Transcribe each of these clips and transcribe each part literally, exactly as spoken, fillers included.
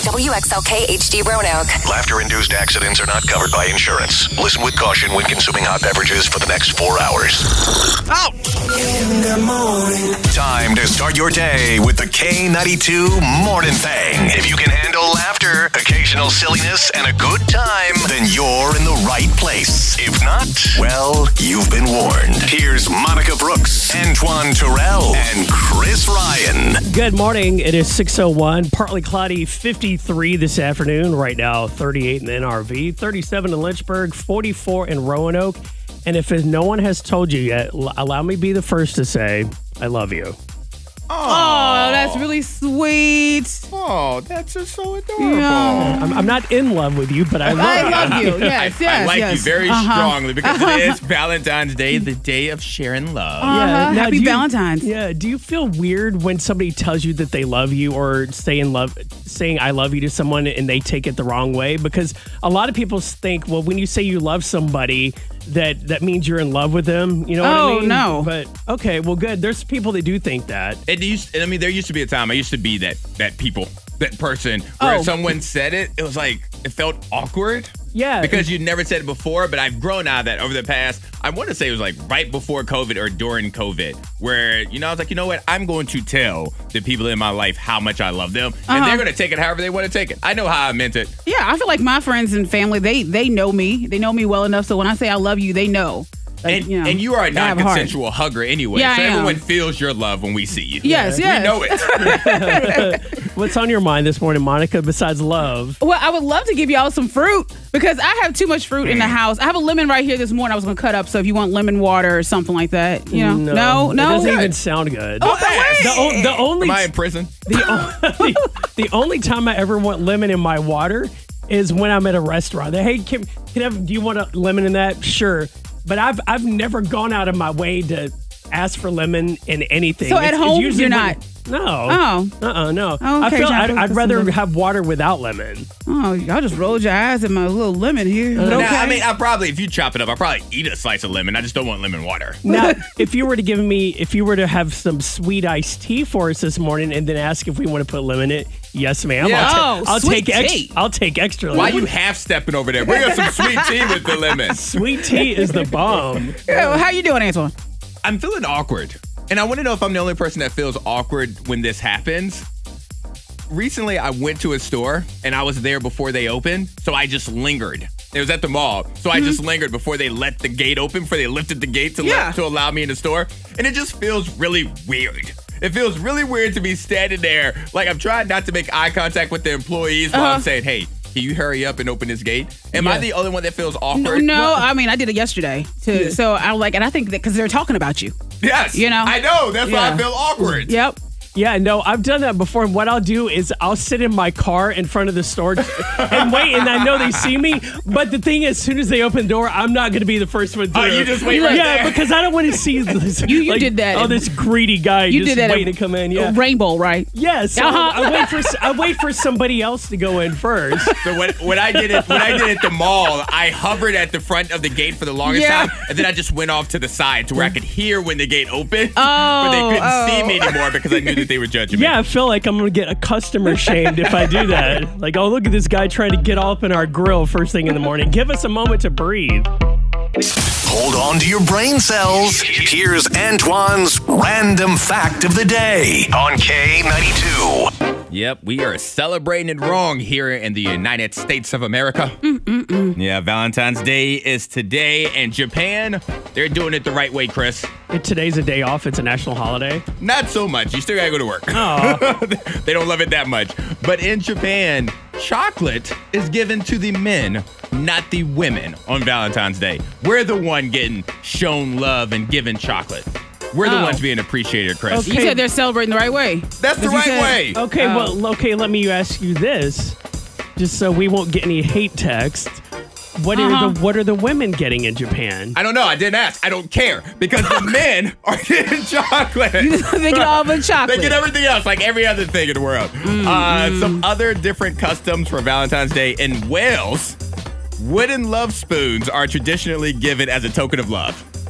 W X L K H D Roanoke. Laughter-induced accidents are not covered by insurance. Listen with caution when consuming hot beverages for the next four hours. Oh! In the morning. Time to start your day with the K ninety-two Morning Thing. If you can handle laughter, occasional silliness, and a good time, then you're in the right place. If not, well, you've been warned. Here's Monica Brooks, Antoine Terrell, and Chris Ryan. Good morning. It is six oh one. Partly cloudy, fifty-three this afternoon. Right now, thirty-eight in the N R V, thirty-seven in Lynchburg, forty-four in Roanoke. And if no one has told you yet, allow me to be the first to say, I love you. Oh, that's really sweet. Oh, that's just so adorable. Yeah. I'm, I'm not in love with you, but I love I you. love you. Yes, I, yes, I like yes. you very Uh-huh. strongly because it is Valentine's Day, the day of sharing love. Uh-huh. Now, Happy do you- Valentine's. Yeah. Do you feel weird when somebody tells you that they love you or say in love, saying I love you to someone and they take it the wrong way? Because a lot of people think, well, when you say you love somebody, that that means you're in love with them. You know what Oh, I mean? no. But okay, well, good. There's people that do think that. It used, I mean, there used to be a time I used to be that that people, that person where Oh. if someone said it, it was like it felt awkward. Yeah. Because you never said it before, but I've grown out of that over the past, I want to say it was like right before COVID or during COVID, where, you know, I was like, you know what? I'm going to tell the people in my life how much I love them, and Uh-huh. they're going to take it however they want to take it. I know how I meant it. Yeah, I feel like my friends and family, they they know me. They know me well enough, so when I say I love you, they know. Like, And, you know, and you are a I have a heart. non-consensual hugger anyway, Yeah, so I am. everyone feels your love when we see you. Yes, yes. We know it. What's on your mind this morning, Monica, besides love? Well, I would love to give y'all some fruit because I have too much fruit in Mm. the house. I have a lemon right here this morning I was going to cut up, so if you want lemon water or something like that, you know. No, It no. doesn't no? even sound good. Oh, wait. The, o- the only Am I in prison? the, only, the only time I ever want lemon in my water is when I'm at a restaurant. They, hey, can, can I have, do you want a lemon in that? Sure. But I've I've never gone out of my way to ask for lemon in anything. So at home, usually you're when- not? No. Oh. Uh-uh, no. Oh, I okay, feel John, I'd, put I'd some rather lemon. have water without lemon. Oh, y'all just rolled your eyes at my little lemon here. But Now, okay. I mean, I probably, if you chop it up, I'll probably eat a slice of lemon. I just don't want lemon water. Now, if you were to give me, if you were to have some sweet iced tea for us this morning and then ask if we want to put lemon in it, yes, ma'am. Yeah. I'll, ta- Oh, I'll sweet take ex- tea. I'll take extra Why lemon. you half stepping over there? Bring us some sweet tea with the lemon. Sweet tea is the bomb. Yeah, well, how you doing, Antoine? I'm feeling awkward. And I want to know if I'm the only person that feels awkward when this happens. Recently, I went to a store and I was there before they opened, so I just lingered. It was at the mall, so I just lingered before they let the gate open, before they lifted the gate to, Yeah. let, to allow me in the store. And it just feels really weird. It feels really weird to be standing there, like I'm trying not to make eye contact with the employees while Uh-huh. I'm saying, hey, can you hurry up and open this gate? Am I Yeah. the only one that feels No, awkward? no, I mean, I did it yesterday. Too. So I'm like, and I think that because they're talking about you. Yes. You know? I know. That's why I Yeah. feel awkward. Yep. Yeah, no, I've done that before. And what I'll do is I'll sit in my car in front of the store and wait. And I know they see me. But the thing is, as soon as they open the door, I'm not going to be the first one through. Oh, you just wait right Yeah, there. because I don't want to see this. You- you like, did that. Oh, this greedy guy You just did that waiting at to come in. Yeah. Rainbow, right? Yes. So Uh-huh. I wait for I wait for somebody else to go in first. So when, when I did it when I did it at the mall, I hovered at the front of the gate for the longest Yeah. time, and then I just went off to the side to where I could hear when the gate opened, Oh, but they couldn't oh. see me anymore because I knew that they were judging me. Yeah, I feel like I'm gonna get a customer shamed if I do that. Like, oh, look at this guy trying to get all up in our grill first thing in the morning. Give us a moment to breathe. Hold on to your brain cells. Here's Antoine's random fact of the day on K ninety-two. Yep, we are celebrating it wrong here in the United States of America. Mm-mm-mm. Yeah, Valentine's Day is today, and Japan, they're doing it the right way, Chris. If today's a day off, it's a national holiday. Not so much. You still gotta go to work. Oh, They don't love it that much. But in Japan, chocolate is given to the men, not the women, on Valentine's Day. We're the one getting shown love and given chocolate. We're the Oh. ones being appreciated, Chris. You said they're celebrating the right way. That's the As you right said. way. okay. Oh. Well, okay. Let me ask you this, just so we won't get any hate text. What Uh-huh. are the what are the women getting in Japan? I don't know. I didn't ask. I don't care because the men are getting chocolate. They get all the chocolate. They get everything else, like every other thing in the world. Uh, some other different customs for Valentine's Day in Wales. Wooden love spoons are traditionally given as a token of love.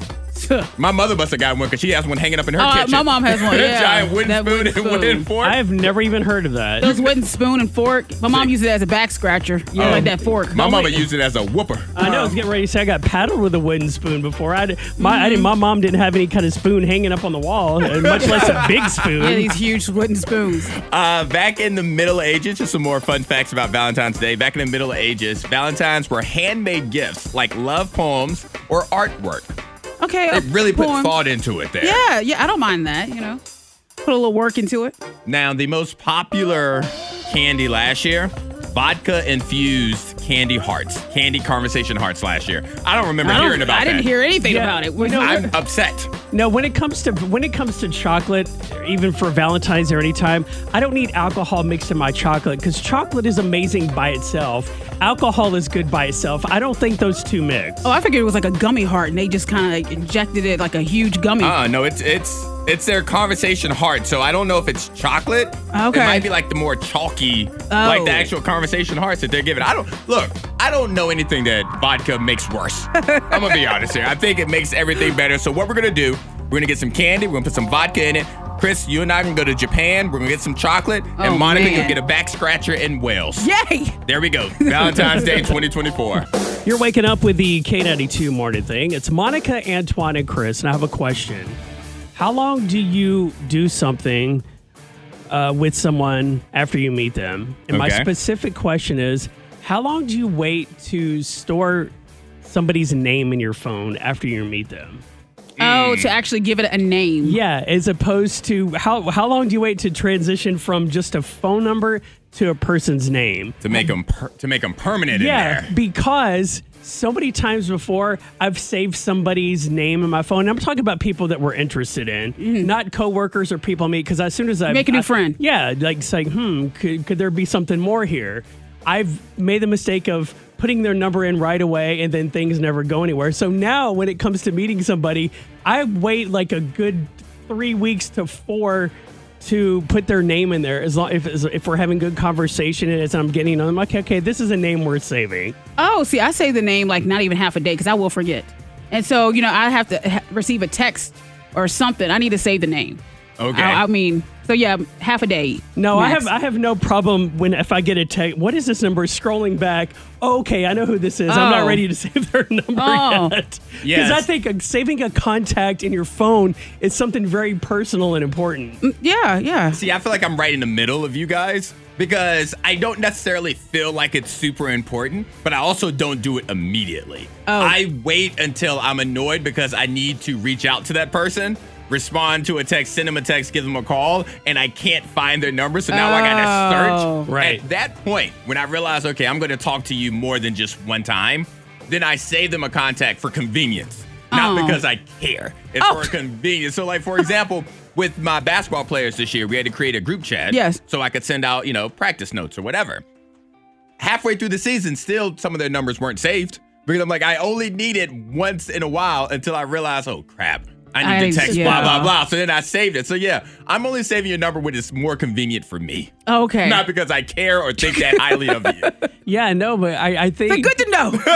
My mother must have got one because she has one hanging up in her Oh, kitchen. my mom has one, yeah. Giant wooden That spoon wooden and spoon. wooden fork. I've never even heard of that. Those wooden spoon and fork. My mom used it as a back scratcher. Yeah, Oh. like that fork. My mama used it as a whooper. I know. I was getting ready to say I got paddled with a wooden spoon before. I, did, my, I didn't, my mom didn't have any kind of spoon hanging up on the wall, uh, much less a big spoon. Yeah, these huge wooden spoons. Uh, back in the Middle Ages, just some more fun facts about Valentine's Day. Back in the Middle Ages, Valentines were handmade gifts like love poems or artwork. Okay. They a really put poem. thought into it there. Yeah, yeah, I don't mind that, you know. Put a little work into it. Now, the most popular candy last year, vodka infused candy hearts, candy conversation hearts last year. I don't remember I don't- hearing about I didn't that. hear anything Yeah. about it. You know, I'm upset. No, when it comes to when it comes to chocolate, even for Valentine's or any time, I don't need alcohol mixed in my chocolate because chocolate is amazing by itself. Alcohol is good by itself. I don't think those two mix. Oh, I figured it was like a gummy heart, and they just kind of like injected it like a huge gummy. Uh, no, it's it's it's their conversation heart. So I don't know if it's chocolate. Okay. It might be like the more chalky, like Oh. the actual conversation hearts that they're giving. I don't look. I don't know anything that vodka makes worse. I'm gonna be honest here. I think it makes everything better. So what we're gonna do? We're gonna get some candy. We're gonna put some vodka in it. Chris, you and I can go to Japan. We're gonna get some chocolate, and Oh, Monica man. can get a back scratcher in Wales. Yay! There we go. Valentine's Day twenty twenty-four. You're waking up with the K ninety-two morning thing. It's Monica, Antoine, and Chris, and I have a question. How long do you do something uh, with someone after you meet them? And my Okay. specific question is, how long do you wait to store somebody's name in your phone after you meet them? Oh, to actually give it a name. Yeah, as opposed to how how long do you wait to transition from just a phone number to a person's name? To make them per- to make them permanent Yeah, in there. because so many times before I've saved somebody's name in my phone. And I'm talking about people that we're interested in, not coworkers or people I meet. Because as soon as I Make a new I- friend. yeah, like saying, hmm, could could there be something more here? I've made the mistake of putting their number in right away and then things never go anywhere. So now when it comes to meeting somebody, I wait like a good three weeks to four to put their name in there as long if if we're having good conversation and as I'm getting on, I'm like, okay, this is a name worth saving. Oh, see, I say the name like not even half a day because I will forget. And so, you know, I have to ha- receive a text or something. I need to save the name. Okay. I, I mean, so yeah, half a day. No, I max. have I have no problem when if I get a text. What is this number? Scrolling back. Oh, okay, I know who this is. I'm not Oh. ready to save their number Oh. yet. Because Yes. I think uh, saving a contact in your phone is something very personal and important. Yeah, yeah. See, I feel like I'm right in the middle of you guys because I don't necessarily feel like it's super important, but I also don't do it immediately. Oh. I wait until I'm annoyed because I need to reach out to that person, respond to a text, send them a text, give them a call, and I can't find their number. So now I Oh. gotta search. Right. At that point, when I realize, okay, I'm gonna talk to you more than just one time, then I save them a contact for convenience. Not Oh. because I care. It's Oh. for convenience. So, like, for example, with my basketball players this year, we had to create a group chat. Yes. So I could send out, you know, practice notes or whatever. Halfway through the season, still some of their numbers weren't saved because I'm like, I only need it once in a while until I realize, oh, crap. I need I- to text yeah. blah, blah, blah. So then I saved it. So, yeah, I'm only saving your number when it's more convenient for me. Okay. Not because I care or think that highly of you. Yeah, no, but I, I think But good to know. but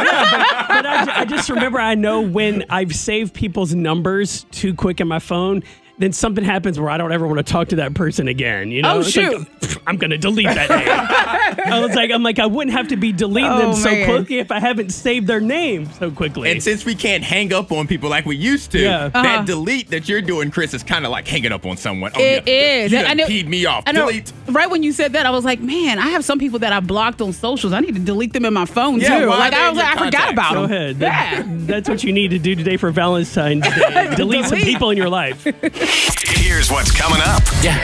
I, I just remember I know when I've saved people's numbers too quick in my phone, then something happens where I don't ever want to talk to that person again. You know, Oh, It's like, shoot. pff, I'm gonna delete that name. I was like, I'm like, I wouldn't have to be deleting them Oh, so man. quickly if I haven't saved their name so quickly. And since we can't hang up on people like we used to, Yeah. that Uh-huh. delete that you're doing, Chris, is kind of like hanging up on someone. Oh, It yeah, is. You I done know- peed me off. I know. Delete. Right when you said that, I was like, man, I have some people that I blocked on socials. I need to delete them in my phone Yeah, too. why are Like they I in was your like, I forgot contacts? about Go them. ahead. Yeah. That- that's what you need to do today for Valentine's Day. Delete some Delete. people in your life. Here's what's coming up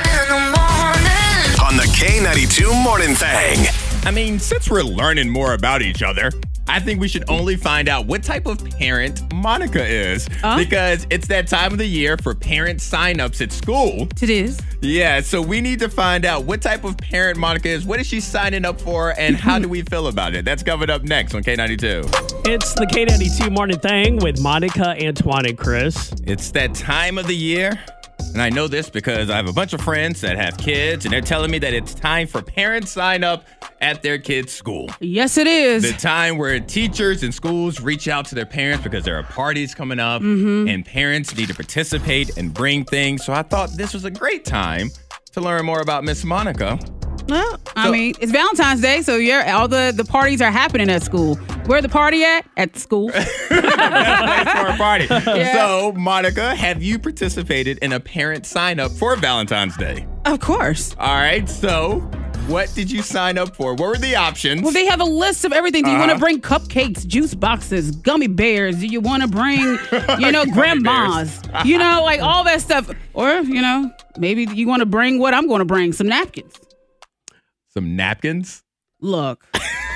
on the K ninety-two Morning Thing. I mean, since we're learning more about each other, I think we should only find out what type of parent Monica is. Huh? Because it's that time of the year for parent signups at school. It is. Yeah, so we need to find out what type of parent Monica is, what is she signing up for, and how do we feel about it? That's coming up next on K ninety-two. It's the K ninety-two morning thing with Monica, Antoine, and Chris. It's that time of the year And I know this because I have a bunch of friends that have kids, and they're telling me that it's time for parents sign up at their kids' school. Yes, it is. The time where teachers and schools reach out to their parents because there are parties coming up, mm-hmm. and parents need to participate and bring things. So I thought this was a great time to learn more about Miss Monica. Well, I So- mean, it's Valentine's Day, so yeah, all the, the parties are happening at school. Where the party at? At school. Place for a party. Yeah. So, Monica, have you participated in a parent sign up for Valentine's Day? Of course. All right. So, what did you sign up for? What were the options? Well, they have a list of everything. Do you Uh-huh. want to bring cupcakes, juice boxes, gummy bears? Do you want to bring, you know, Gummy grandmas? You know, like all that stuff. Or, you know, maybe you want to bring what I'm going to bring, some napkins. Some napkins? Look.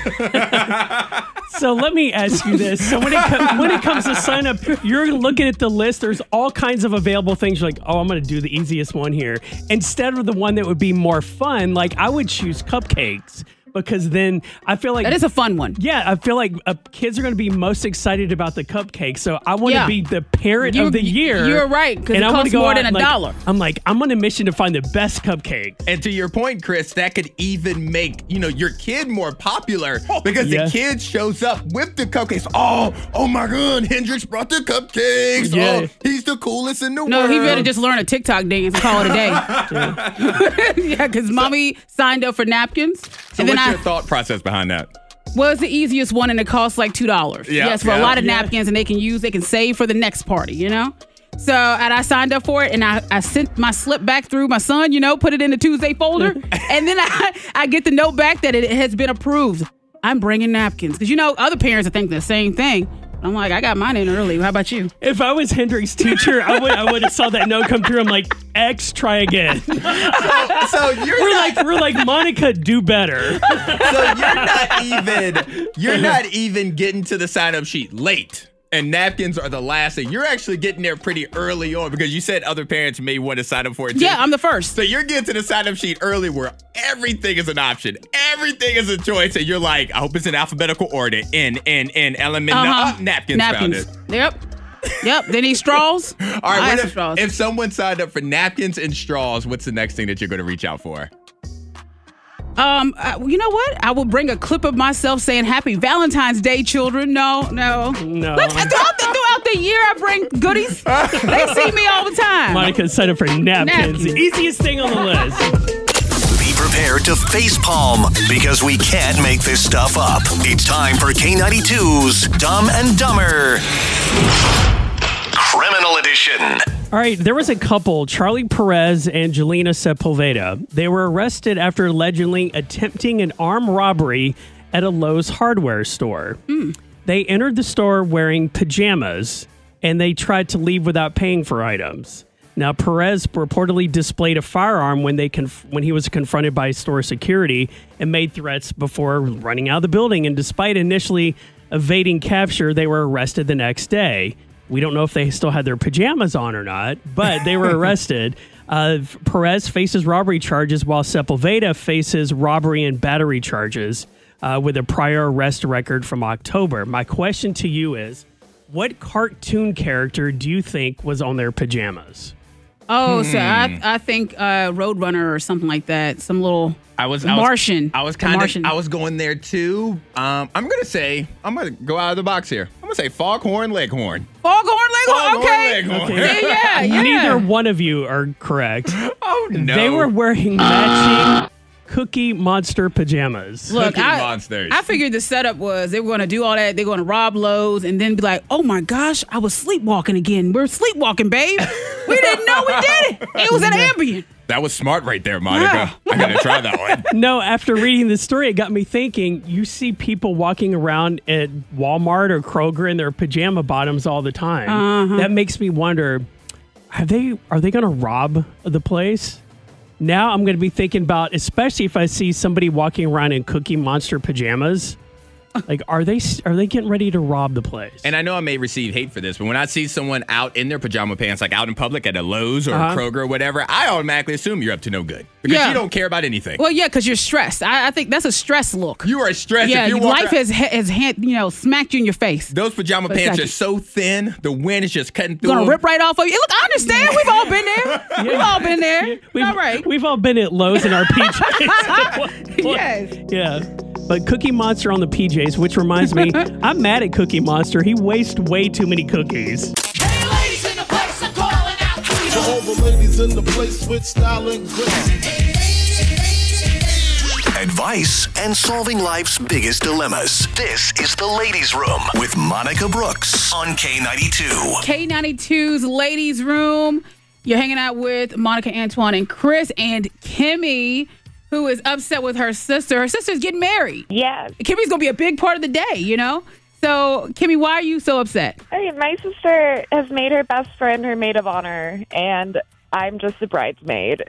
So let me ask you this. So when it, co- when it comes to sign up, you're looking at the list. There's all kinds of available things. You're like, oh, I'm going to do the easiest one here. Instead of the one that would be more fun, like I would choose cupcakes. Because then I feel like That is a fun one. yeah, I feel like uh, kids are going to be most excited about the cupcake. So I want to Yeah. be the parent You- of the year. you're right, 'cause and it I wanna costs go more out than a like- dollar. I'm like, I'm on a mission to find the best cupcake. And to your point, Chris, that could even make, you know, your kid more popular because Yeah. the kid shows up with the cupcakes. Oh, oh my God, Hendrix brought the cupcakes. Yeah. Oh, he's the coolest in the No, world. he better just learn a TikTok dance and call it a day. Yeah, because mommy signed up for napkins. So and then what's I your thought process behind that? was the easiest one, and it costs like two dollars. Yeah, yes, for yeah. a lot of Yeah. napkins, and they can use, they can save for the next party, you know? So, and I signed up for it, and I, I sent my slip back through my son, you know, put it in the Tuesday folder, and then I, I get the note back that it has been approved. I'm bringing napkins. Because, you know, other parents are thinking the same thing. I'm like, I got mine in early. How about you? If I was Hendrix's teacher, I would I would have saw that note come through. I'm like, X, try again. So, so you're We're not, like, we're like, Monica, do better. so you're not even you're not even getting to the sign up sheet late. And napkins are the last thing. You're actually getting there pretty early on because you said other parents may want to sign up for it too. Yeah, I'm the first. So you're getting to the sign up sheet early where everything is an option. Everything is a choice. And you're like, I hope it's in alphabetical order. N, N, N, element, Uh-huh. uh, napkins, found it. Yep. Yep. They need straws. All right, I what asked for if, straws. if someone signed up for napkins and straws, what's the next thing that you're going to reach out for? Um, uh, you know what? I will bring a clip of myself saying "Happy Valentine's Day, children." No, no, No. Look, throughout the, throughout the year, I bring goodies. They see me all the time. Monica signed up for napkins. Napkins. The easiest thing on the list. Be prepared to facepalm because we can't make this stuff up. It's time for K ninety-two's Dumb and Dumber Criminal Edition. All right, there was a couple, Charlie Perez and Jelena Sepulveda. They were arrested after allegedly attempting an armed robbery at a Lowe's hardware store. Hmm. They entered the store wearing pajamas, and they tried to leave without paying for items. Now, Perez reportedly displayed a firearm when they conf- when he was confronted by store security and made threats before running out of the building. And despite initially evading capture, they were arrested the next day. We don't know if they still had their pajamas on or not, but they were arrested. Uh, Perez faces robbery charges while Sepulveda faces robbery and battery charges uh, with a prior arrest record from October. My question to you is, what cartoon character do you think was on their pajamas? Oh, so Hmm. I I think uh, Roadrunner or something like that. Some little I was I was- Martian. I was The kind of Martian. I was going there too. Um, I'm gonna say I'm gonna go out of the box here. I'm gonna say Foghorn Leghorn. Foghorn Leghorn. Foghorn Okay. Leghorn. Yeah, yeah, yeah. Neither one of you are correct. Oh no! They were wearing matching Cookie Monster pajamas. Look, Cookie I, Monsters. I figured the setup was they were going to do all that. They're going to rob Lowe's and then be like, oh my gosh, I was sleepwalking again. We're sleepwalking, babe. We didn't know we did it. It was an Ambien. That was smart right there, Monica. I gotta try that one. No, after reading the story, it got me thinking, you see people walking around at Walmart or Kroger in their pajama bottoms all the time. Uh-huh. That makes me wonder, are they are they going to rob the place? Now I'm going to be thinking about, especially if I see somebody walking around in Cookie Monster pajamas, Like, are they are they getting ready to rob the place? And I know I may receive hate for this, but when I see someone out in their pajama pants, like out in public at a Lowe's or Uh-huh. a Kroger or whatever, I automatically assume you're up to no good because Yeah. you don't care about anything. Well, yeah, because you're stressed. I, I think that's a stress look. You are stressed. yeah, if you're walking life has has hand, you know smacked you in your face. Those pajama But it's pants like- are so thin, the wind is just cutting through Gonna them. rip right off of you. Look, I understand. We've all been there. We've all been there. We've, all right. We've all been at Lowe's in our P Js. Yes. Yeah. But Cookie Monster on the P Js, which reminds me, I'm mad at Cookie Monster. He wastes way too many cookies. Hey, ladies in the place, I'm calling out to you. To all the ladies in the place with style and grace. Advice and solving life's biggest dilemmas. This is The Ladies' Room with Monica Brooks on K ninety-two. K ninety-two's Ladies Room. You're hanging out with Monica, Antoine, and Chris, and Kimmy, who is upset with her sister. Her sister's getting married. Yes. Kimmy's going to be a big part of the day, you know? So, Kimmy, why are you so upset? Hey, my sister has made her best friend her maid of honor, and I'm just a bridesmaid.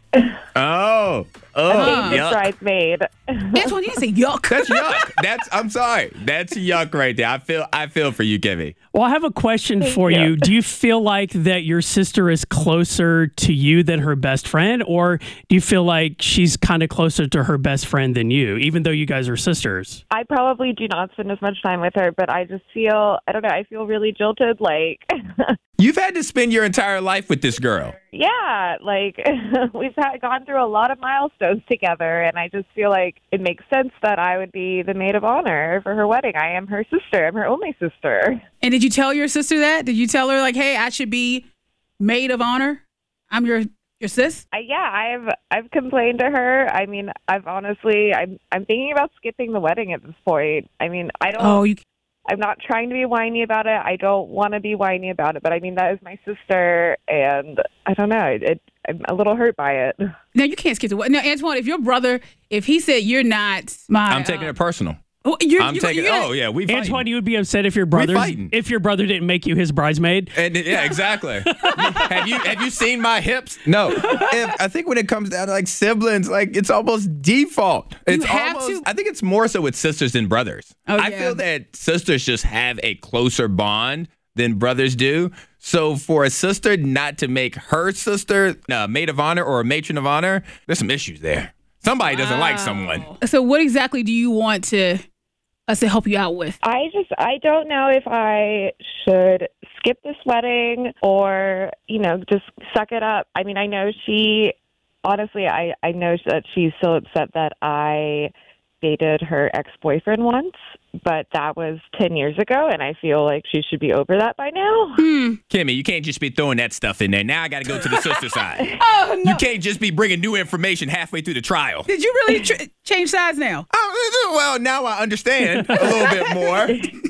Oh, oh, I'm a yuck. bridesmaid. Antoine, you didn't say yuck. That's yuck. That's I'm sorry. That's yuck right there. I feel I feel for you, Kimmy. Well, I have a question Thank for you. you. Do you feel like that your sister is closer to you than her best friend, or do you feel like she's kind of closer to her best friend than you, even though you guys are sisters? I probably do not spend as much time with her, but I just feel, I don't know, I feel really jilted. Like, You've had to spend your entire life with this girl. yeah, like we've had, gone through a lot of milestones together, and I just feel like it makes sense that I would be the maid of honor for her wedding. I am her sister. I'm her only sister. And did you tell your sister that? Did you tell her, like, hey, I should be maid of honor? I'm your your sis? I, yeah, I've I've complained to her. I mean, I've honestly, I'm I'm thinking about skipping the wedding at this point. I mean, I don't. Oh, you I'm not trying to be whiny about it. I don't want to be whiny about it, but I mean, that is my sister, and I don't know. It, it, I'm a little hurt by it. No, you can't skip the wedding. Now, Antoine, if your brother, if he said you're not my, I'm taking uh, it personal. oh, you're, I'm you're, taking. you're, Oh yeah, we fighting. Antoine, you would be upset if your brother fighting. if your brother didn't make you his bridesmaid. And yeah, exactly. have you have you seen my hips? No. If, I think when it comes down to like siblings, like it's almost default. It's have almost. to- I think it's more so with sisters than brothers. Oh, I yeah. feel that sisters just have a closer bond than brothers do. So for a sister not to make her sister a maid of honor or a matron of honor, there's some issues there. Somebody doesn't like someone. So, what exactly do you want to us to help you out with? I just, I don't know if I should skip this wedding or, you know, just suck it up. I mean, I know she, honestly, I, I know that she's so upset that I dated her ex-boyfriend once, but that was ten years ago, and I feel like she should be over that by now. Kimmy, you can't just be throwing that stuff in there. Now I got to go to the sister side. Oh, no. You can't just be bringing new information halfway through the trial. Did you really tr- change sides now? Oh, well, now I understand a little bit more.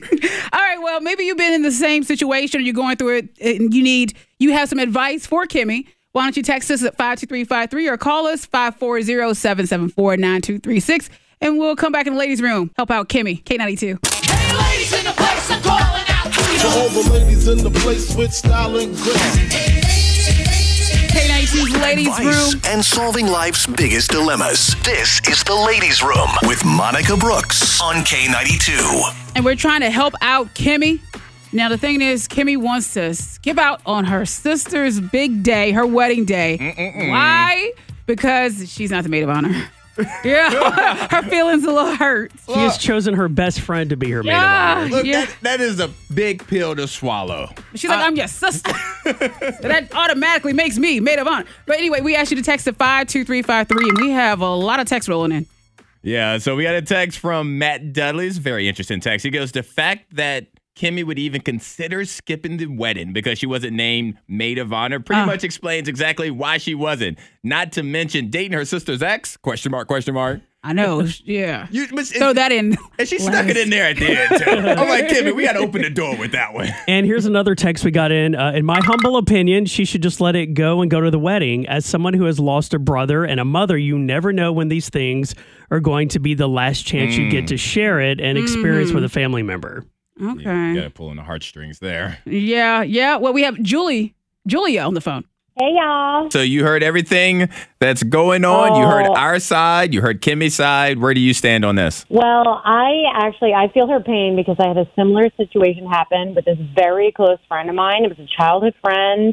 All right, well, maybe you've been in the same situation or you're going through it and you need, you have some advice for Kimmy. Why don't you text us at five two three five three or call us five four zero, seven seven four, nine two three six and we'll come back in the ladies' room. Help out Kimmy, K ninety-two. Hey, ladies in the place, I'm calling out to you. To all the ladies in the place with style and grace. K ninety-two's ladies' Advice room. and solving life's biggest dilemmas. This is The Ladies' Room with Monica Brooks on K ninety-two. And we're trying to help out Kimmy. Now, the thing is, Kimmy wants to skip out on her sister's big day, her wedding day. Mm-mm-mm. Why? Because she's not the maid of honor. Yeah, her feelings a little hurt. She has chosen her best friend to be her maid of Yeah. honor. Look, Yeah. that, that is a big pill to swallow. She's like, I'm your sister. So that automatically makes me maid of honor. But anyway, we asked you to text to five two three five three, and we have a lot of text rolling in. Yeah, so we got a text from Matt Dudley. It's a very interesting text. He goes, the fact that Kimmy would even consider skipping the wedding because she wasn't named maid of honor pretty Uh. much explains exactly why she wasn't. Not to mention dating her sister's ex, question mark, question mark. I know. Yeah. You, but, Throw that in. And she stuck it in there at the end, too. I'm like, Kimmy, we got to open the door with that one. And here's another text we got in. Uh, in my humble opinion, she should just let it go and go to the wedding. As someone who has lost a brother and a mother, you never know when these things are going to be the last chance you get to share it and experience with a family member. Okay. You got to pull on the heartstrings there. Yeah, yeah. Well, we have Julie, Julia on the phone. Hey, y'all. So you heard everything that's going on. You heard Oh. our side. You heard Kimmy's side. Where do you stand on this? Well, I actually, I feel her pain because I had a similar situation happen with this very close friend of mine. It was a childhood friend.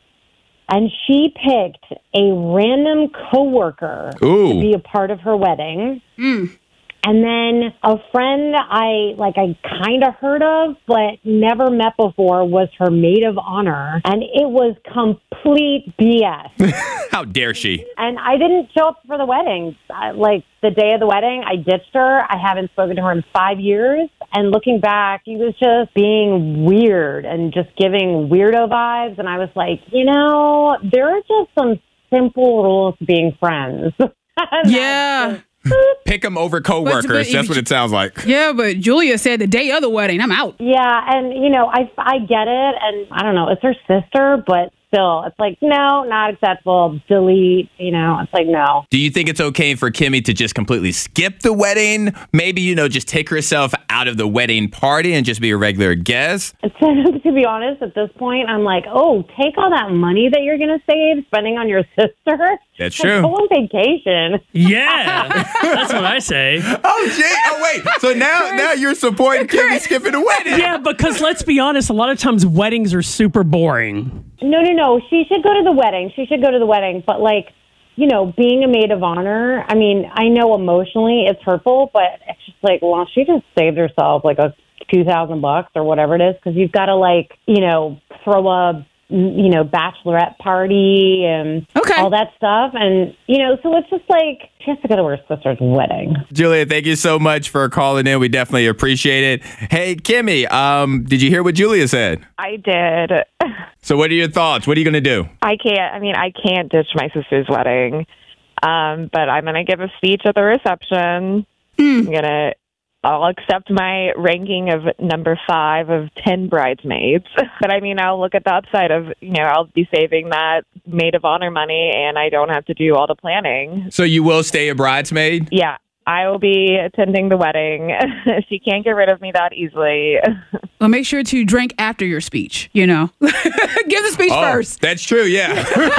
And she picked a random coworker Ooh. to be a part of her wedding. And then a friend I like I kind of heard of but never met before was her maid of honor, and it was complete B S. How dare she? And I didn't show up for the wedding. I, like the day of the wedding, I ditched her. I haven't spoken to her in five years. And looking back, he was just being weird and just giving weirdo vibes. And I was like, you know, there are just some simple rules to being friends. Yeah. Pick them over coworkers. But- but That's if- what it sounds like. Yeah, but Julia said the day of the wedding, I'm out. Yeah, and you know, I I get it, and I don't know, it's her sister, but still, it's like no, not acceptable. Delete. You know, it's like no. Do you think it's okay for Kimmy to just completely skip the wedding? Maybe, you know, just take herself out of the wedding party and just be a regular guest? To, to be honest, at this point, I'm like, oh, take all that money that you're gonna save spending on your sister. That's Like, true. go on vacation. Yeah, that's what I say. Oh, Jay. Oh, wait. So now, now you're supporting Kimmy skipping the wedding. Yeah, because let's be honest, a lot of times weddings are super boring. No, no, no. She should go to the wedding. She should go to the wedding. But like, you know, being a maid of honor, I mean, I know emotionally it's hurtful, but it's just like, well, she just saved herself like a two thousand bucks or whatever it is, because you've got to like, you know, throw a, you know, bachelorette party and Okay. all that stuff. And, you know, so it's just like, she has to go to her sister's wedding. Julia, thank you so much for calling in. We definitely appreciate it. Hey, Kimmy, um, did you hear what Julia said? I did. So what are your thoughts? What are you going to do? I can't. I mean, I can't ditch my sister's wedding. Um, but I'm going to give a speech at the reception. I'm going to. I'll accept my ranking of number five of ten bridesmaids. But I mean, I'll look at the upside of, you know, I'll be saving that maid of honor money and I don't have to do all the planning. So you will stay a bridesmaid? Yeah, I will be attending the wedding. She can't get rid of me that easily. Well, make sure to drink after your speech, you know. Give the speech Oh, first. that's true, yeah.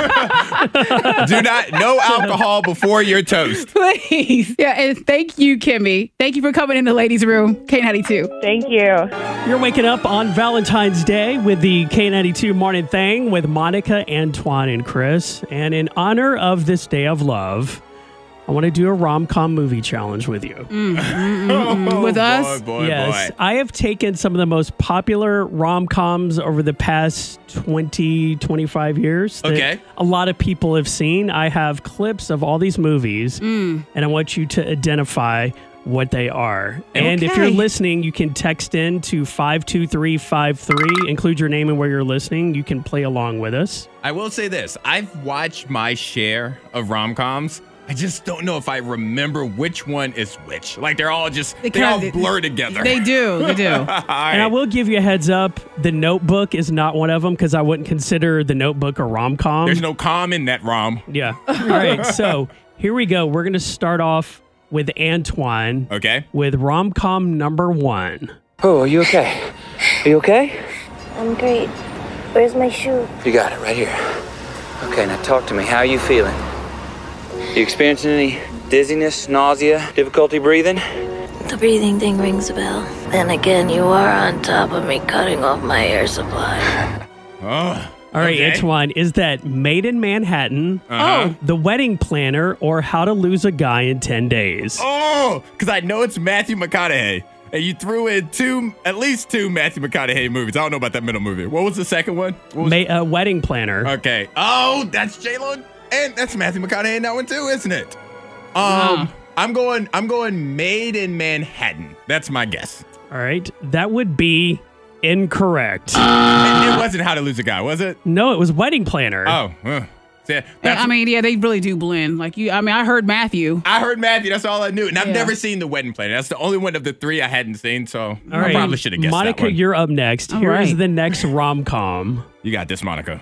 Do not, no alcohol before your toast. Please. Yeah, and thank you, Kimmy. Thank you for coming in the ladies' room, K ninety-two. Thank you. You're waking up on Valentine's Day with the K ninety-two Morning Thing with Monica, Antoine, and Chris. And in honor of this day of love, I want to do a rom-com movie challenge with you. Mm, mm, mm, mm. With us? Boy, boy, Yes, boy. I have taken some of the most popular rom-coms over the past twenty, twenty-five years that Okay. a lot of people have seen. I have clips of all these movies, Mm. and I want you to identify what they are. And if you're Okay. listening, you can text in to five two three five three, include your name and where you're listening. You can play along with us. I will say this. I've watched my share of rom-coms. I just don't know if I remember which one is which. Like, they're all just, they, all kinda- blur together. They do. They do. All right. And I will give you a heads up, The Notebook is not one of them because I wouldn't consider The Notebook a rom-com. There's no calm in that rom. Yeah. All right. So here we go. We're going to start off with Antoine Okay. with rom-com number one. Oh, are you okay? Are you okay? I'm great. Where's my shoe? You got it right here. Okay, now talk to me. How are you feeling? You experiencing any dizziness, nausea, difficulty breathing? The breathing thing rings a bell. Then again, you are on top of me cutting off my air supply. Oh. All right, Okay. Antoine, is that Made in Manhattan, Uh-huh. The Wedding Planner, or How to Lose a Guy in ten days? Oh, because I know it's Matthew McConaughey. And you threw in two, at least two Matthew McConaughey movies. I don't know about that middle movie. What was the second one? What was Ma- uh, Wedding Planner. Okay. Oh, that's J-Lo. And that's Matthew McConaughey in that one too, isn't it? Um, Uh. I'm going, I'm going Made in Manhattan. That's my guess. All right. That would be incorrect. It, it wasn't How to Lose a Guy, was it? No, it was Wedding Planner. Oh, uh, yeah, Yeah, that's, I mean, yeah, they really do blend. Like you, I mean, I heard Matthew. I heard Matthew. That's all I knew. And I've Yeah. never seen The Wedding Planner. That's the only one of the three I hadn't seen. So All I right. probably should have guessed Monica, that one. you're up next. All Here is right. the next rom-com. You got this, Monica.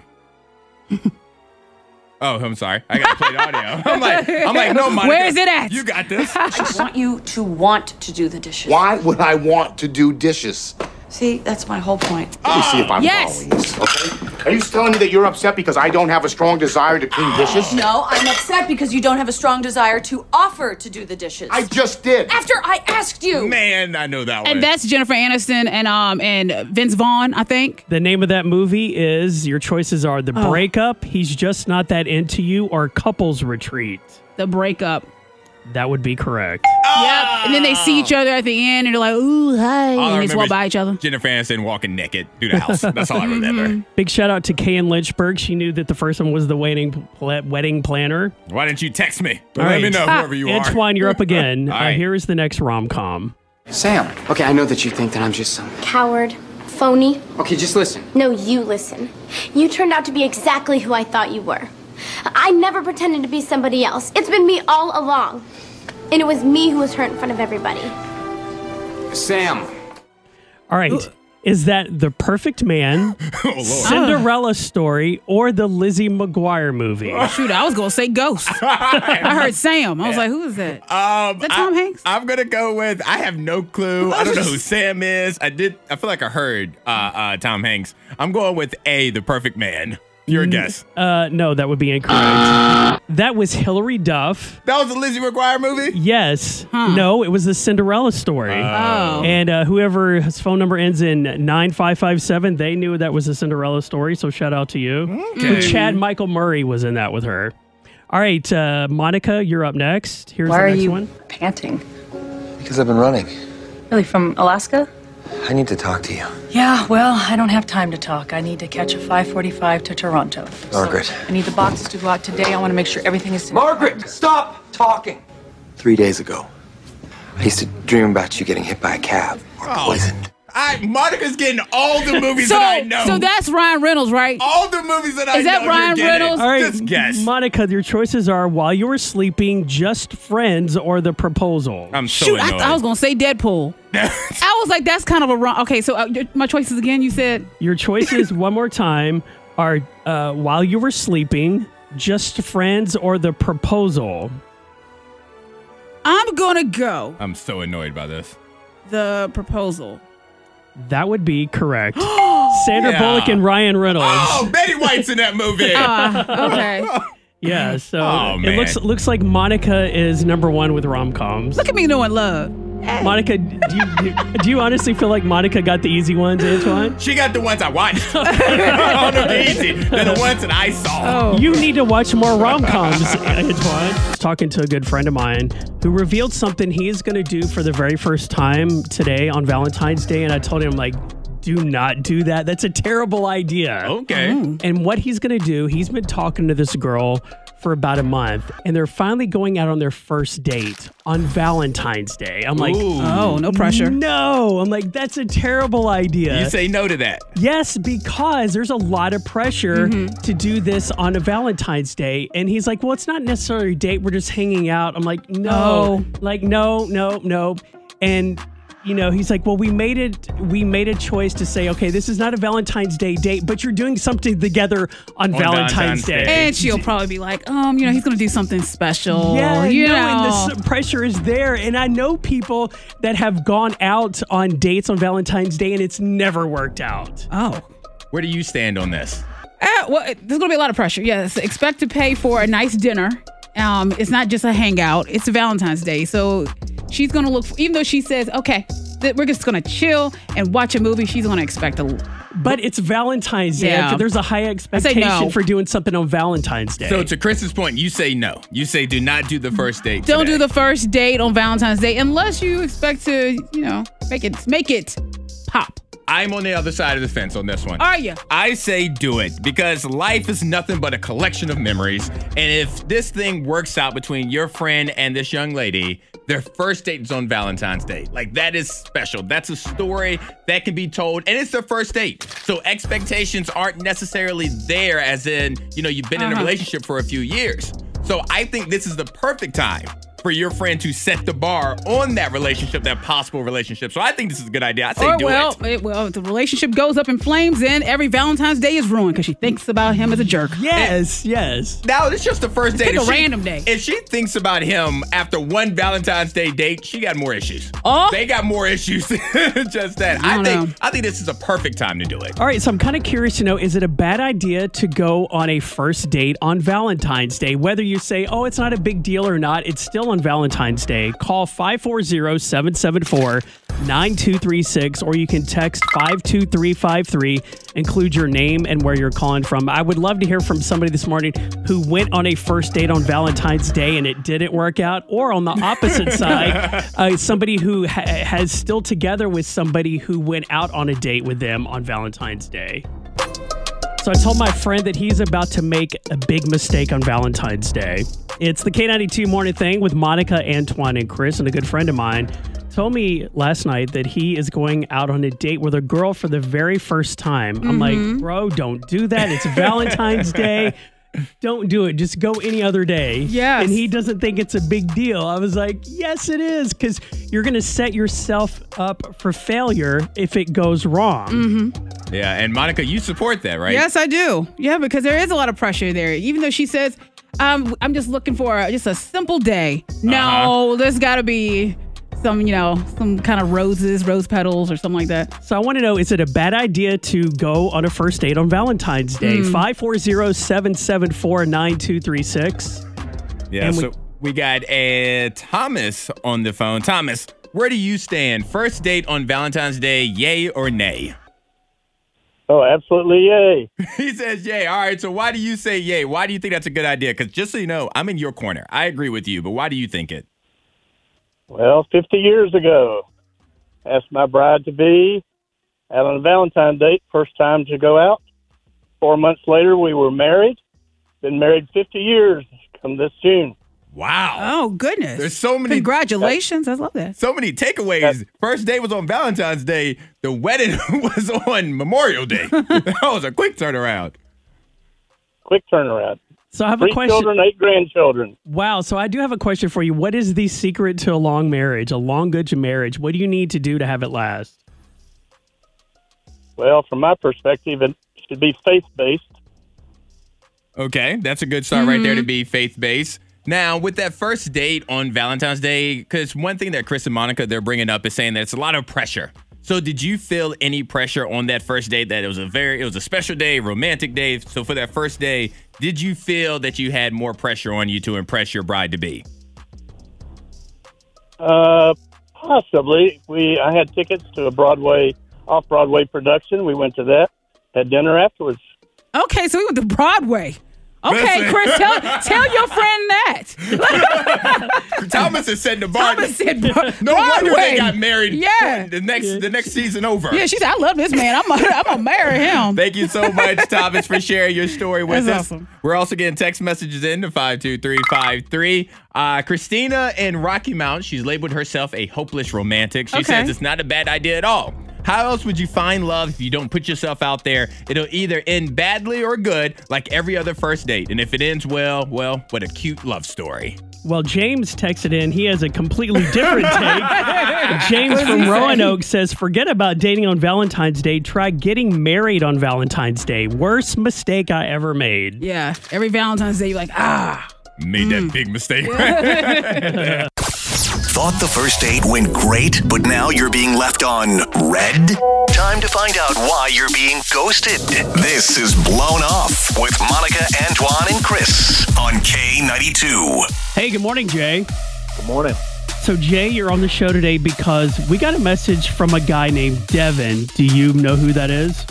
Oh, I'm sorry. I gotta play the audio. I'm like, I'm like, no, Monica. Where is it at? You got this. I want you to want to do the dishes. Why would I want to do dishes? See, that's my whole point. Let me see if I'm Yes. following this, okay? Are you telling me that you're upset because I don't have a strong desire to clean dishes? No, I'm upset because you don't have a strong desire to offer to do the dishes. I just did. After I asked you. Man, I know that one. And that's Jennifer Aniston and um and Vince Vaughn, I think. The name of that movie is, your choices are The Oh. Breakup, He's Just Not That Into You, or Couples Retreat. The Breakup. That would be correct. Yep. And then they see each other at the end and they're like, ooh, hi. All I And they just remember walk is by each other. Jennifer Aniston walking naked through the house. That's all I remember. Big shout out to Kay in Lynchburg. She knew that the first one was the wedding pl- wedding planner. Why didn't you text me? All Let right. me know, whoever you are. Antoine, you're up again. All uh, right. here is the next rom-com. Sam, okay, I know that you think that I'm just some... Coward. Phony. Okay, just listen. No, you listen. You turned out to be exactly who I thought you were. I never pretended to be somebody else. It's been me all along. And it was me who was hurt in front of everybody. Sam. All right. Is that The Perfect Man, Cinderella Story, or the Lizzie McGuire movie? Shoot, I was going to say Ghost. I heard Sam. I was like, who is that? Um, Is that Tom I, Hanks? I'm gonna go with. I have no clue. I don't know who Sam is. I did. I feel like I heard uh, uh, Tom Hanks. I'm going with A, The Perfect Man. Your guess. Uh, no, that would be incorrect. That was Hilary Duff. That was a Lizzie McGuire movie? Yes. No, it was the Cinderella Story. Oh. And uh, whoever his phone number ends in nine five five seven, they knew that was a Cinderella Story, so shout out to you. Okay. Chad Michael Murray was in that with her. All right, uh, Monica, you're up next. Here's Why the are next you one. panting? Because I've been running. Really, from Alaska? I need to talk to you. Yeah, well, I don't have time to talk. I need to catch a five forty-five to Toronto. Margaret. I need the boxes to go out today. I want to make sure everything is... Margaret, stop talking! Three days ago, I used to dream about you getting hit by a cab or poisoned. I, Monica's getting all the movies so, that I know. So that's Ryan Reynolds, right? all the movies that I Is know. that Ryan you're getting. Reynolds? All right, Just guess. Monica, your choices are While You Were Sleeping, Just Friends, or The Proposal. I'm so Shoot, I, annoyed. I was going to say Deadpool. I was like, that's kind of a wrong. Okay, so uh, my choices again, you said? Your choices, one more time, are uh, While You Were Sleeping, Just Friends, or The Proposal. I'm going to go I'm so annoyed by this. The Proposal. That would be correct. Sandra Yeah. Bullock and Ryan Reynolds. Oh, Betty White's in that movie. Uh, okay. Yeah, so Oh, it man. looks looks like Monica is number one with rom-coms. Look at me knowing love. Monica, do you, do, do you honestly feel like Monica got the easy ones, Antoine? She got the ones I watched. I don't know the easy. They're the ones that I saw. Oh. You need to watch more rom-coms, Antoine. I was talking to a good friend of mine who revealed something he is going to do for the very first time today on Valentine's Day, and I told him, like, do not do that. That's a terrible idea. Okay. And what he's going to do, he's been talking to this girl for about a month, and they're finally going out on their first date on Valentine's Day. I'm like, Ooh. Oh, no pressure. no. I'm like, that's a terrible idea. You say no to that. Yes, because there's a lot of pressure to do this on a Valentine's Day. And he's like, well, it's not necessarily a date. We're just hanging out. I'm like, no, Oh. like, no, no, no. And, you know, he's like, well, we made it, we made a choice to say, okay, this is not a Valentine's Day date, but you're doing something together on, On Valentine's, Valentine's Day. Day. And she'll probably be like, um, you know, he's going to do something special. Yeah, you no, know. and the s- pressure is there. And I know people that have gone out on dates on Valentine's Day and it's never worked out. Oh. Where do you stand on this? Uh, well, it- there's going to be a lot of pressure. Yes. Expect to pay for a nice dinner. Um, it's not just a hangout. It's a Valentine's Day. So she's going to look, for, even though she says, okay, th- we're just going to chill and watch a movie, she's going to expect a But it's Valentine's Day. Yeah. There's a high expectation no. for doing something on Valentine's Day. So to Chris's point, you say no. You say do not do the first date. Don't today. do the first date on Valentine's Day unless you expect to, you know, make it make it pop. I'm on the other side of the fence on this one. Are you? I say do it because life is nothing but a collection of memories. And if this thing works out between your friend and this young lady, their first date is on Valentine's Day. Like, that is special. That's a story that can be told, and it's their first date. So expectations aren't necessarily there as in, you know, you've been in a Uh-huh. relationship for a few years. So I think this is the perfect time for your friend to set the bar on that relationship, that possible relationship. So I think this is a good idea. I say or do well, it. it. Well, if the relationship goes up in flames, then every Valentine's Day is ruined because she thinks about him as a jerk. Yes, yes. Now, it's just the first date. Pick a If she- random day. If she thinks about him after one Valentine's Day date, she got more issues. Oh. They got more issues. Just that. I I, don't think know. I think this is a perfect time to do it. All right, so I'm kind of curious to know, is it a bad idea to go on a first date on Valentine's Day? Whether you say, oh, it's not a big deal or not, it's still on Valentine's Day. Call five four zero, seven seven four, nine two three six, or you can text five two three five three. Include your name and where you're calling from. I would love to hear from somebody this morning who went on a first date on Valentine's Day and it didn't work out, or on the opposite side, uh, somebody who ha- has still together with somebody who went out on a date with them on Valentine's Day. So I told my friend that he's about to make a big mistake on Valentine's Day. It's the K ninety-two Morning Thing with Monica, Antoine, and Chris, and a good friend of mine told me last night that he is going out on a date with a girl for the very first time. I'm Mm-hmm. like, bro, don't do that. It's Valentine's Day. Don't do it. Just go any other day. Yes. And he doesn't think it's a big deal. I was like, yes, it is, because you're going to set yourself up for failure if it goes wrong. Mm-hmm. Yeah, and Monica, you support that, right? Yes, I do. Yeah, because there is a lot of pressure there. Even though she says, um, I'm just looking for a, just a simple day. No, Uh-huh. there's got to be some, you know, some kind of roses, rose petals or something like that. So I want to know, is it a bad idea to go on a first date on Valentine's Day? Mm. five four zero, seven seven four, nine two three six. Yeah, And we- so we got uh, Thomas on the phone. Thomas, where do you stand? First date on Valentine's Day, yay or nay? Oh, absolutely yay. He says yay. All right, so why do you say yay? Why do you think that's a good idea? Because just so you know, I'm in your corner. I agree with you, but why do you think it? Well, fifty years ago, asked my bride-to-be out on a Valentine's date, first time to go out. Four months later, we were married. Been married fifty years come this June. Wow. Oh, goodness. There's so many. Congratulations. I love that. So many takeaways. First date was on Valentine's Day. The wedding was on Memorial Day. That was a quick turnaround. Quick turnaround. So I have Three a question. children, eight grandchildren. Wow. So I do have a question for you. What is the secret to a long marriage, a long, good marriage? What do you need to do to have it last? Well, from my perspective, it should be faith-based. Okay, that's a good start right there to be faith-based. Now, with that first date on Valentine's Day, because one thing that Chris and Monica, they're bringing up is saying that it's a lot of pressure. So did you feel any pressure on that first date that it was a very, it was a special day, romantic day? So for that first day, did you feel that you had more pressure on you to impress your bride-to-be? Uh, possibly. We I had tickets to a Broadway, off-Broadway production. We went to that, had dinner afterwards. Okay, so we went to Broadway. Okay, Listen. Chris, tell tell your friend that. Thomas is setting the bar. Thomas said Bro- No wonder Broadway. they got married. Yeah. The next, the next season over. Yeah, she said, I love this man. I'm gonna I'm gonna marry him. Thank you so much, Thomas, for sharing your story with That's us. awesome. We're also getting text messages in to five two three five three. Uh, Christina in Rocky Mount, she's labeled herself a hopeless romantic. She Okay. says it's not a bad idea at all. How else would you find love if you don't put yourself out there? It'll either end badly or good, like every other first date. And if it ends well, well, what a cute love story. Well, James texted in. He has a completely different take. James What does from he say? Roanoke says, forget about dating on Valentine's Day. Try getting married on Valentine's Day. Worst mistake I ever made. Yeah, every Valentine's Day, you're like, ah. Made that big mistake. Thought the first date went great, but now you're being left on red? Time to find out why you're being ghosted. This is Blown Off with Monica, Antoine, and Chris on K ninety-two. Hey, good morning, Jay. Good morning. So, Jay, you're on the show today because we got a message from a guy named Devin. Do you know who that is?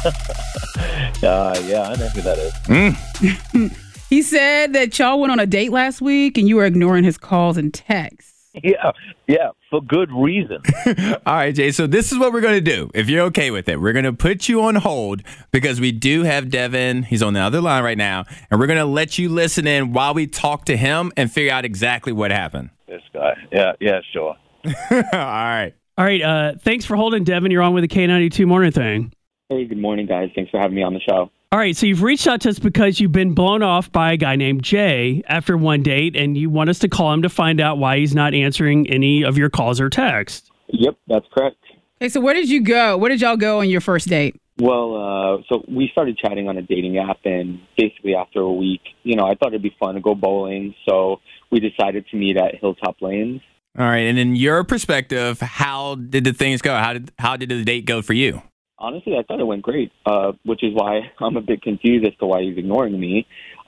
Uh, yeah, I know who that is. He said that y'all went on a date last week and you were ignoring his calls and texts. Yeah, yeah, for good reason. All right, Jay. So this is what we're going to do. If you're okay with it, we're going to put you on hold because we do have Devin. He's on the other line right now. And we're going to let you listen in while we talk to him and figure out exactly what happened. This guy. Yeah, yeah, sure. All right. All right. Uh, thanks for holding, Devin. You're on with the K ninety-two Morning Thing. Hey, good morning, guys. Thanks for having me on the show. All right, so you've reached out to us because you've been blown off by a guy named Jay after one date, and you want us to call him to find out why he's not answering any of your calls or texts. Yep, that's correct. Okay, so where did you go? Where did y'all go on your first date? Well, uh, so we started chatting on a dating app, and basically after a week, you know, I thought it'd be fun to go bowling, so we decided to meet at Hilltop Lanes. All right, and in your perspective, how did the things go? How did how did the date go for you? Honestly, I thought it went great, uh, which is why I'm a bit confused as to why he's ignoring me.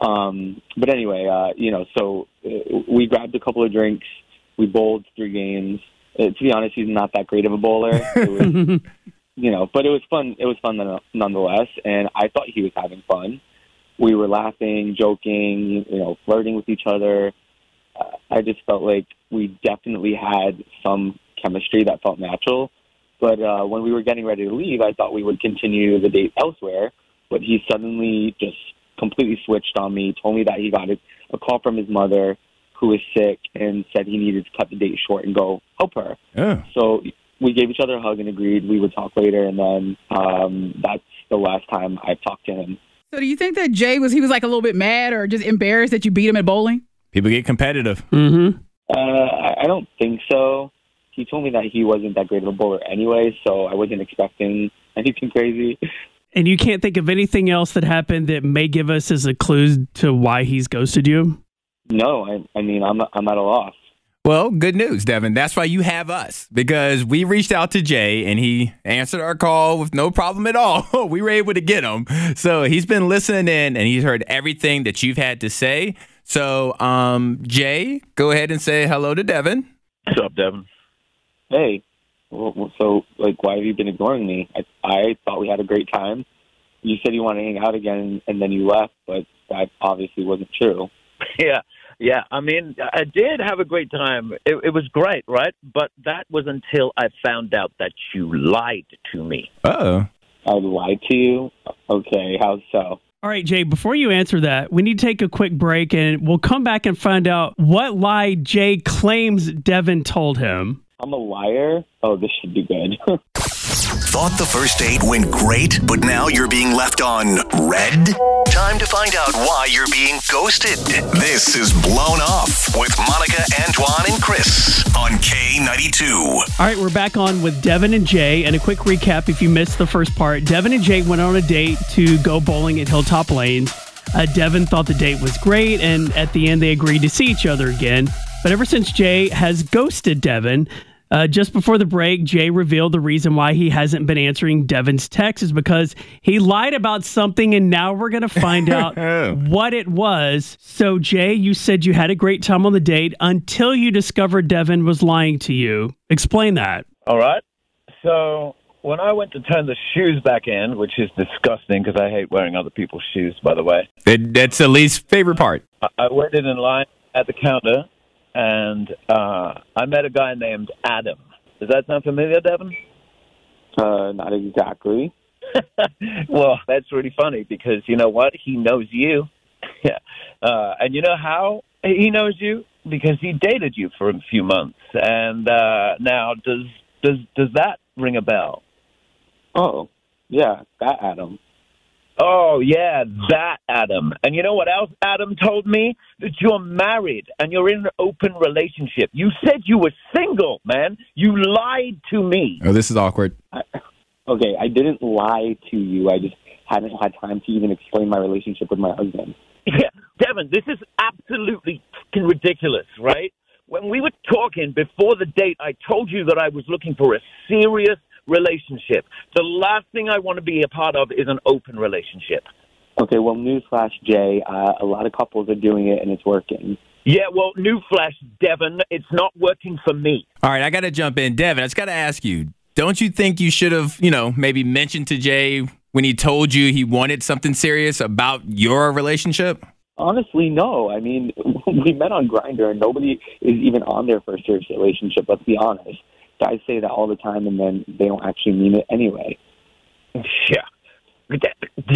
Um, but anyway, uh, you know, so uh, we grabbed a couple of drinks. We bowled three games. Uh, to be honest, he's not that great of a bowler. It was, you know, but it was fun. It was fun nonetheless, and I thought he was having fun. We were laughing, joking, you know, flirting with each other. Uh, I just felt like we definitely had some chemistry that felt natural. But uh, when we were getting ready to leave, I thought we would continue the date elsewhere. But he suddenly just completely switched on me, told me that he got a, a call from his mother who was sick and said he needed to cut the date short and go help her. Yeah. So we gave each other a hug and agreed we would talk later. And then um, that's the last time I talked to him. So do you think that Jay was, he was like a little bit mad or just embarrassed that you beat him at bowling? People get competitive. Mm-hmm. Uh, I, I don't think so. He told me that he wasn't that great of a bowler anyway, so I wasn't expecting anything crazy. And you can't think of anything else that happened that may give us as a clue to why he's ghosted you? No, I, I mean, I'm I'm at a loss. Well, good news, Devin. That's why you have us, because we reached out to Jay and he answered our call with no problem at all. We were able to get him. So he's been listening in and he's heard everything that you've had to say. So, um, Jay, go ahead and say hello to Devin. What's up, Devin? Hey, well, so, like, why have you been ignoring me? I, I thought we had a great time. You said you wanted to hang out again, and then you left, but that obviously wasn't true. Yeah, yeah. I mean, I did have a great time. It, it was great, right? But that was until I found out that you lied to me. Uh-oh. I lied to you? Okay, how so? All right, Jay, before you answer that, we need to take a quick break, and we'll come back and find out what lie Jay claims Devin told him. I'm a liar? Oh, this should be good. Thought the first date went great, but now you're being left on red? Time to find out why you're being ghosted. This is Blown Off with Monica, Antoine, and Chris on K ninety-two. All right, we're back on with Devin and Jay. And a quick recap if you missed the first part. Devin and Jay went on a date to go bowling at Hilltop Lanes. Uh, Devin thought the date was great, and at the end they agreed to see each other again. But ever since Jay has ghosted Devin, Uh, just before the break, Jay revealed the reason why he hasn't been answering Devin's texts is because he lied about something, and now we're going to find out what it was. So, Jay, you said you had a great time on the date until you discovered Devin was lying to you. Explain that. All right. So when I went to turn the shoes back in, which is disgusting because I hate wearing other people's shoes, by the way. It, that's the least favorite part. I, I waited in line at the counter. And uh, I met a guy named Adam. Does that sound familiar, Devin? Uh, not exactly. Well, that's really funny because you know what? He knows you. Yeah. Uh, and you know how he knows you? Because he dated you for a few months. And uh, now, does does does that ring a bell? Oh, yeah, that Adam. Oh, yeah, that Adam. And you know what else Adam told me? That you're married and you're in an open relationship. You said you were single, man. You lied to me. Oh, this is awkward. I, okay, I didn't lie to you. I just hadn't had time to even explain my relationship with my husband. Yeah, Devin, this is absolutely fucking ridiculous, right? When we were talking before the date, I told you that I was looking for a serious relationship. The last thing I want to be a part of is an open relationship. Okay, well, newsflash, Jay, uh, a lot of couples are doing it and it's working. Yeah, well, newsflash, Devin, it's not working for me. All right, I got to jump in. Devin, I just got to ask you, don't you think you should have, you know, maybe mentioned to Jay when he told you he wanted something serious about your relationship? Honestly, no. I mean, we met on Grindr and nobody is even on there for a serious relationship, let's be honest. Guys say that all the time, and then they don't actually mean it anyway. Yeah, that, that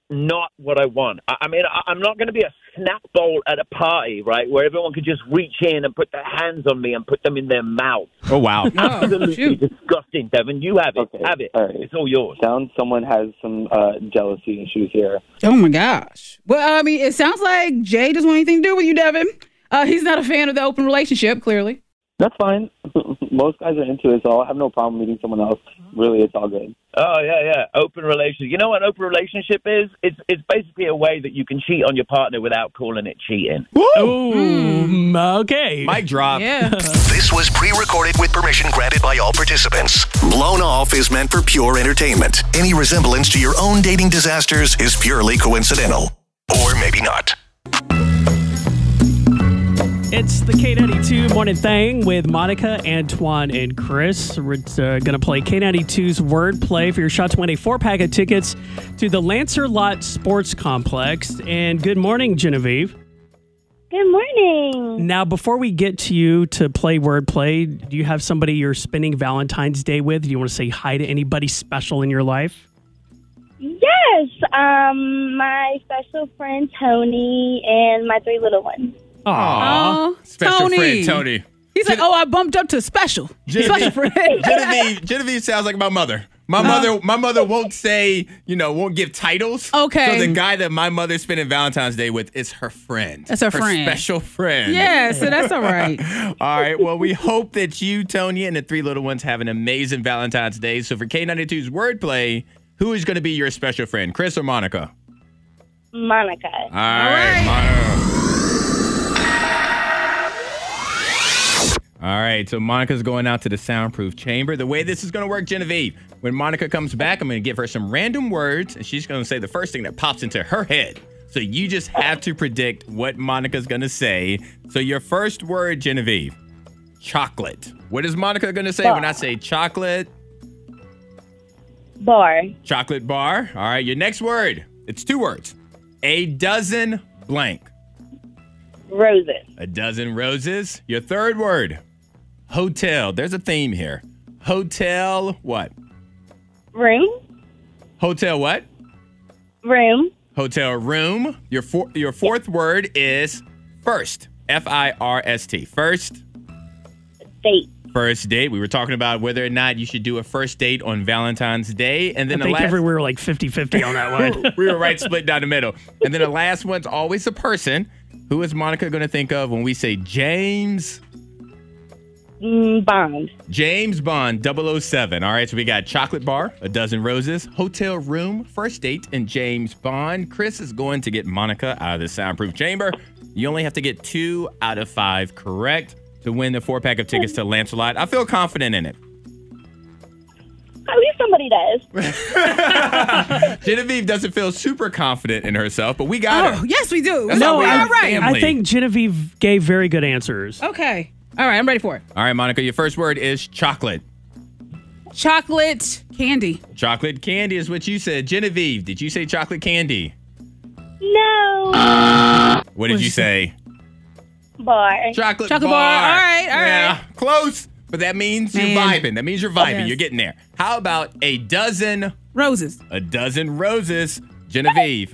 not what I want. I, I mean, I, I'm not going to be a snack bowl at a party, right, where everyone could just reach in and put their hands on me and put them in their mouth. Oh, wow. Absolutely disgusting, Devin. You have it. Okay. Have it. All right. It's all yours. Sounds someone has some uh, jealousy issues here. Oh, my gosh. Well, I mean, it sounds like Jay doesn't want anything to do with you, Devin. Uh, he's not a fan of the open relationship, clearly. That's fine. Most guys are into it, so I have no problem meeting someone else. Really, it's all good. Oh, yeah, yeah. Open relationship. You know what an open relationship is? It's it's basically a way that you can cheat on your partner without calling it cheating. Ooh, mm. okay. Mic drop. Yeah. This was pre-recorded with permission granted by all participants. Blown Off is meant for pure entertainment. Any resemblance to your own dating disasters is purely coincidental. Or maybe not. It's the K ninety-two Morning Thing with Monica, Antoine, and Chris. We're uh, going to play K ninety-two's Wordplay for your shot to win a four-pack of tickets to the Lancer Lot Sports Complex. And good morning, Genevieve. Good morning. Now, before we get to you to play Wordplay, do you have somebody you're spending Valentine's Day with? Do you want to say hi to anybody special in your life? Yes, um, my special friend Tony and my three little ones. Aww. Oh, Special Tony. friend Tony. He's like, oh, I bumped up to special. Special Genevieve, friend. Genevieve, Genevieve sounds like my mother. My mother, my mother won't say, you know, won't give titles. Okay. So the guy that my mother's spending Valentine's Day with is her friend. That's her friend. Special friend. Yeah, so that's all right. All right. Well, we hope that you, Tony, and the three little ones have an amazing Valentine's Day. So for K ninety-two's Wordplay, who is going to be your special friend, Chris or Monica? Monica. All right, Monica. All right, so Monica's going out to the soundproof chamber. The way this is going to work, Genevieve, when Monica comes back, I'm going to give her some random words, and she's going to say the first thing that pops into her head. So you just have to predict what Monica's going to say. So your first word, Genevieve, chocolate. What is Monica going to say Bar. when I say chocolate? Bar. Chocolate bar. All right, your next word, it's two words. A dozen blank. Roses. A dozen roses. Your third word, hotel. There's a theme here. Hotel what? Room. Hotel what? Room. Hotel room. Your four, your fourth word is first. F I R S T. First. Date. First date. We were talking about whether or not you should do a first date on Valentine's Day. And then I the think last, we were like fifty-fifty on that one. we were right split down the middle. And then the last one's always a person. Who is Monica going to think of when we say James Mm, Bond. James Bond double oh seven. All right, so we got chocolate bar, a dozen roses, hotel room, first date, and James Bond. Chris is going to get Monica out of the soundproof chamber. You only have to get two out of five correct to win the four-pack of tickets to Lancelot. I feel confident in it. At least somebody does. Genevieve doesn't feel super confident in herself, but we got Oh, her. yes, we do. That's No, why we all have right. family. I think Genevieve gave very good answers. Okay. All right, I'm ready for it. All right, Monica, your first word is chocolate. Chocolate candy. Chocolate candy is what you said. Genevieve, did you say chocolate candy? No. What did you say? Bar. Chocolate, Chocolate bar. bar. All right, all yeah, right. Close, but that means you're Man. vibing. That means you're vibing. Yes. You're getting there. How about a dozen Roses. A dozen roses. Genevieve.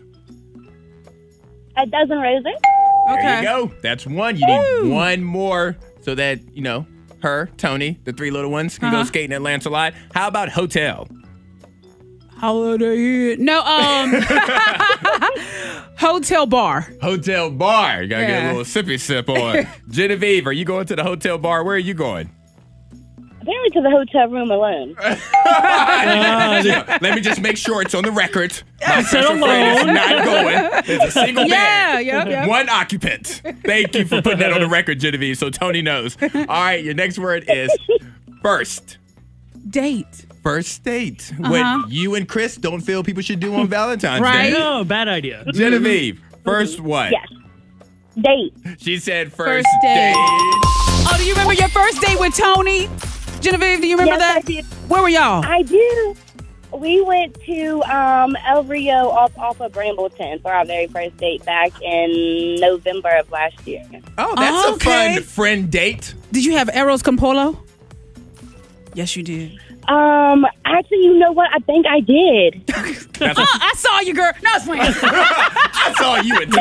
A dozen roses. There Okay. you go. That's one. You need one more so that, you know, her, Tony, the three little ones can go Uh-huh. skating at Lancelot. How about hotel? Holiday Inn. No, um, hotel bar. Hotel bar. You gotta get Yeah. a little sippy sip on. Genevieve, are you going to the hotel bar? Where are you going? Apparently to the hotel room alone. Let me just make sure it's on the record. My I said special friend is alone. not going. There's a single Yeah, bed. yep, yep. One occupant. Thank you for putting that on the record, Genevieve, so Tony knows. All right, your next word is first. Date. First date. Uh-huh. What you and Chris don't feel people should do on Valentine's Right. Day. No, bad idea. Genevieve, first what? Yes. Date. She said first, First date. date. Oh, do you remember your first date with Tony? Genevieve, do you remember Yes, I that? did. Where were y'all? I do. We went to um, El Rio off, off of Brambleton for our very first date back in November of last year. Oh, that's Oh, okay. a fun friend date. Did you have Eros Campolo? Yes, you did. Um, I Actually, you know what? I think I did. Oh, I saw you, girl. No, it's playing. I saw you and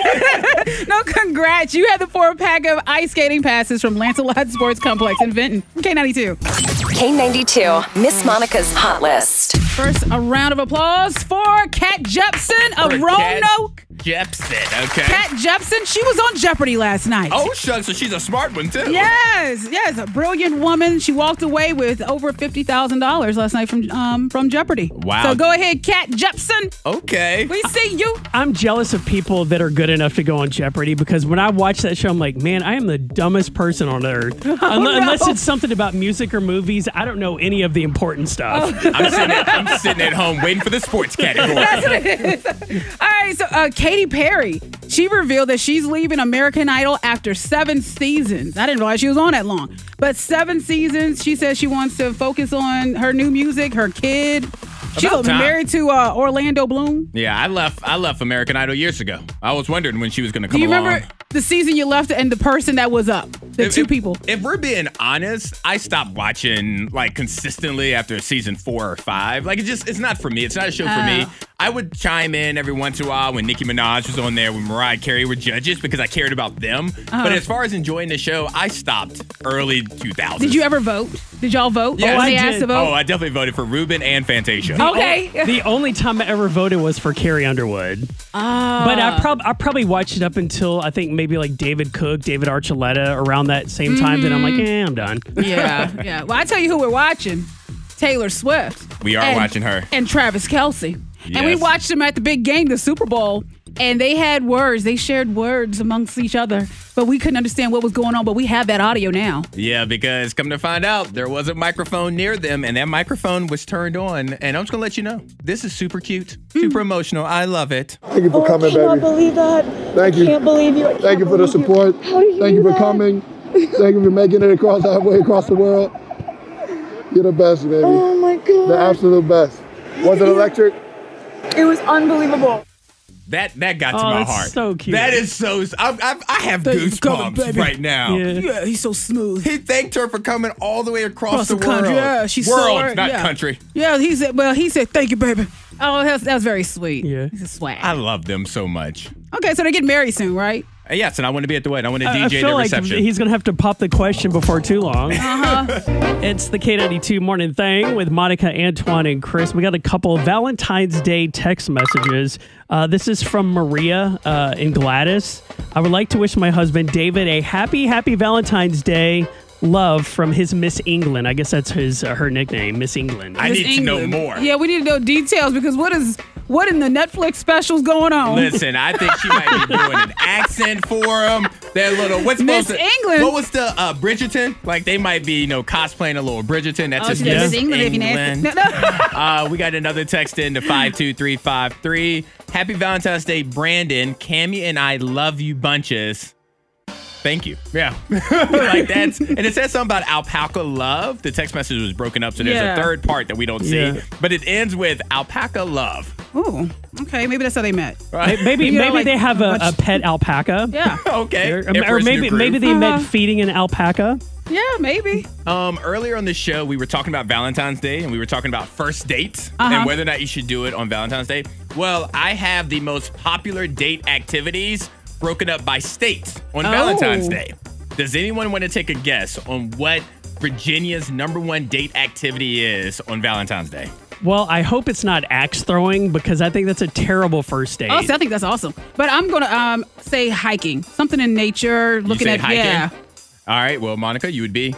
Tony. No, congrats. You have the four pack of ice skating passes from Lancelot Sports Complex in Vinton. K ninety-two. K ninety-two, Miss Monica's Hot List. First, a round of applause for Kat Jepsen of For Kat Roanoke. Jepsen, okay. Kat Jepsen, she was on Jeopardy last night. Oh, shucks, so she's a smart one, too. Yes, yes, a brilliant woman. She walked away with over fifty thousand dollars last night from um, from Jeopardy. Wow. So go ahead, Kat Jepsen. Okay. We see you. I'm jealous of people that are good enough to go on Jeopardy because when I watch that show, I'm like, man, I am the dumbest person on earth. Oh, Unle- no. Unless it's something about music or movies, I don't know any of the important stuff. Oh. I'm, sitting at, I'm sitting at home waiting for the sports category. That's what it is. All right, so uh, Katy Perry, she revealed that she's leaving American Idol after seven seasons. I didn't realize she was on that long. But seven seasons, she says she wants to focus on her new music, her kid. She's About time. married to uh, Orlando Bloom. Yeah, I left I left American Idol years ago. I was wondering when she was going to Do come you along. remember the season you left and the person that was up? The If- two if- people. If we're being honest, I stopped watching like consistently after season four or five. Like it just it's not for me. It's not a show for me. Oh. I would chime in every once in a while when Nicki Minaj was on there, when Mariah Carey were judges because I cared about them. Uh-huh. But as far as enjoying the show, I stopped early two thousands. Did you ever vote? Did y'all vote? Yes. When they I asked did. to vote? Oh, I definitely voted for Ruben and Fantasia. Okay. The only time I ever voted was for Carrie Underwood. Ah. But I, prob- I probably watched it up until I think maybe like David Cook, David Archuleta around that same time. Then I'm like, eh, I'm done. Yeah, yeah. Well, I tell you who we're watching. Taylor Swift. We are And- watching her. And Travis Kelce. And we Yes. watched them at the big game, the Super Bowl, and they had words. They shared words amongst each other, but we couldn't understand what was going on, but we have that audio now. Yeah, because come to find out, there was a microphone near them, and that microphone was turned on. And I'm just going to let you know, this is super cute, super emotional. I love it. Thank you for coming, I cannot baby. believe that. Thank I you. can't believe you. I Thank you can't for the believe you. support. How did you Thank you do for that? coming. Thank you for making it across halfway across the world. You're the best, baby. Oh my God. The absolute best. Was it electric? It was unbelievable. That that got to Oh, my that's heart. so cute. That is so. I, I, I have Thank you for coming, goosebumps baby. right now. Yeah. Yeah, he's so smooth. He thanked her for coming all the way across, Across the, the country. world. Yeah, she's world, so- not yeah. country. Yeah, he said, well, he said, thank you, baby. Oh, that was, that was very sweet. Yeah. He's a swag. I love them so much. Okay, so they get married soon, right? Uh, Yes, and I want to be at the wedding. I want to I- I D J feel the like reception. he's going to have to pop the question before too long. Uh-huh. It's the K ninety-two Morning Thing with Monica, Antoine, and Chris. We got a couple of Valentine's Day text messages. Uh, this is from Maria uh, and Gladys. I would like to wish my husband, David, a happy, happy Valentine's Day. Love from his Miss England. I guess that's his uh, her nickname, Miss England. I Miss need to know England. more. Yeah, we need to know details because what is what in the Netflix specials going on? Listen, I think she might be doing an accent for him. That little what's Miss supposed to, England. What was the uh, Bridgerton? Like they might be, you know, cosplaying a little Bridgerton. That's Oh, just she said Miss Miss England if you nasty. England. uh, we got another text in to five two three five three. Happy Valentine's Day, Brandon. Cammy and I love you bunches. Thank you. Yeah. Like that's, and it says something about alpaca love. The text message was broken up, so there's Yeah. a third part that we don't see. Yeah. But it ends with alpaca love. Ooh, okay, maybe that's how they met. Right? Maybe You know, maybe like, they have a, a much- pet alpaca. Yeah, Okay. Or, If or we're a maybe new maybe group. they met Uh-huh. feeding an alpaca. yeah, maybe. Um, earlier on the show, we were talking about Valentine's Day and we were talking about first dates Uh-huh. and whether or not you should do it on Valentine's Day. Well, I have the most popular date activities broken up by state on Oh. Valentine's Day. Does anyone want to take a guess on what Virginia's number one date activity is on Valentine's Day? Well, I hope it's not axe throwing because I think that's a terrible first date. Oh, see, I think that's awesome. But I'm gonna um say hiking, something in nature, looking say at hiking? yeah. All right. Well, Monica, you would be.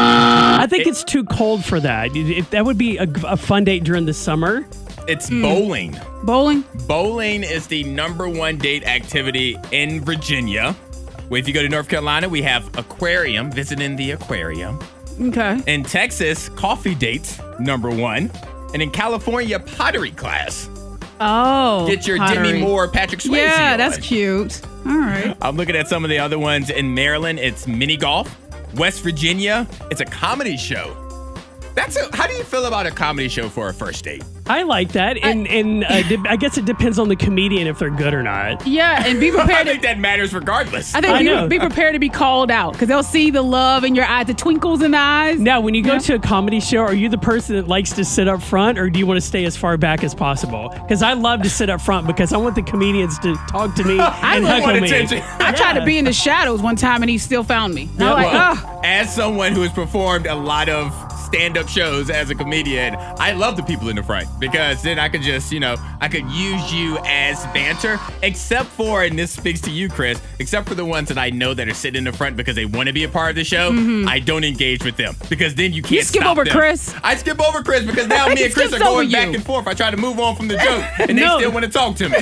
I think it's too cold for that. If that would be a, a fun date during the summer. It's bowling. Bowling. Bowling is the number one date activity in Virginia. Well, if you go to North Carolina, we have aquarium, visiting the aquarium. Okay. In Texas, coffee dates, number one. And in California, pottery class. Oh. Get your pottery. Demi Moore, Patrick Swayze Yeah, on. that's cute. All right. I'm looking at some of the other ones. In Maryland, it's mini golf. West Virginia, it's a comedy show. That's a, how do you feel about a comedy show for a first date? I like that, and and uh, de- I guess it depends on the comedian if they're good or not. Yeah, and be prepared. I think that matters regardless. I think I be, know. be prepared to be called out because they'll see the love in your eyes, the twinkles in the eyes. Now, when you go Yeah. to a comedy show, are you the person that likes to sit up front, or do you want to stay as far back as possible? Because I love to sit up front because I want the comedians to talk to me I and love heckle me. attention. I tried to be in the shadows one time and he still found me. And I'm like, Well, oh. as someone who has performed a lot of stand-up shows as a comedian, I love the people in the front because then I could just, you know, I could use you as banter, except for, and this speaks to you, Chris, except for the ones that I know that are sitting in the front because they want to be a part of the show. Mhm. I don't engage with them because then you can't You skip stop over them. Chris. I skip over Chris because now me He and Chris are skips over going back you. and forth. I try to move on from the joke and No. they still want to talk to me.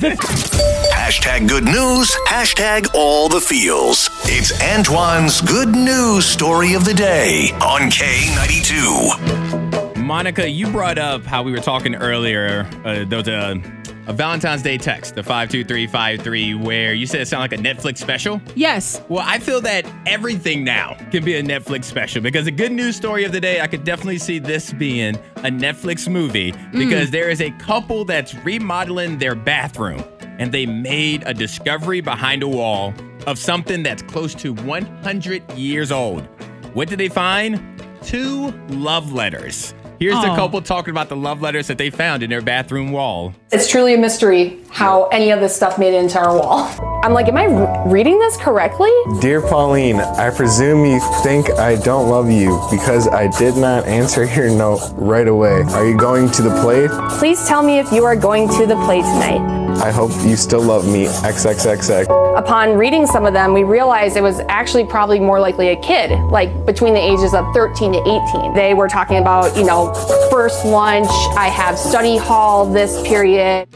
Hashtag good news. Hashtag all the feels. It's Antoine's good news story of the day on K ninety-two. Monica, you brought up how we were talking earlier. Uh, there was a, a Valentine's Day text, the five two three five three, where you said it sounded like a Netflix special. Yes. Well, I feel that everything now can be a Netflix special because a good news story of the day, I could definitely see this being a Netflix movie because there is a couple that's remodeling their bathroom and they made a discovery behind a wall of something that's close to one hundred years old. What did they find? Two love letters. Here's the Aw. couple talking about the love letters that they found in their bathroom wall. It's truly a mystery how any of this stuff made it into our wall. I'm like, am I re- reading this correctly? Dear Pauline, I presume you think I don't love you because I did not answer your note right away. Are you going to the play? Please tell me if you are going to the play tonight. I hope you still love me. X X X X. Upon reading some of them, we realized it was actually probably more likely a kid, like between the ages of thirteen to eighteen. They were talking about, you know, first lunch, I have study hall this period.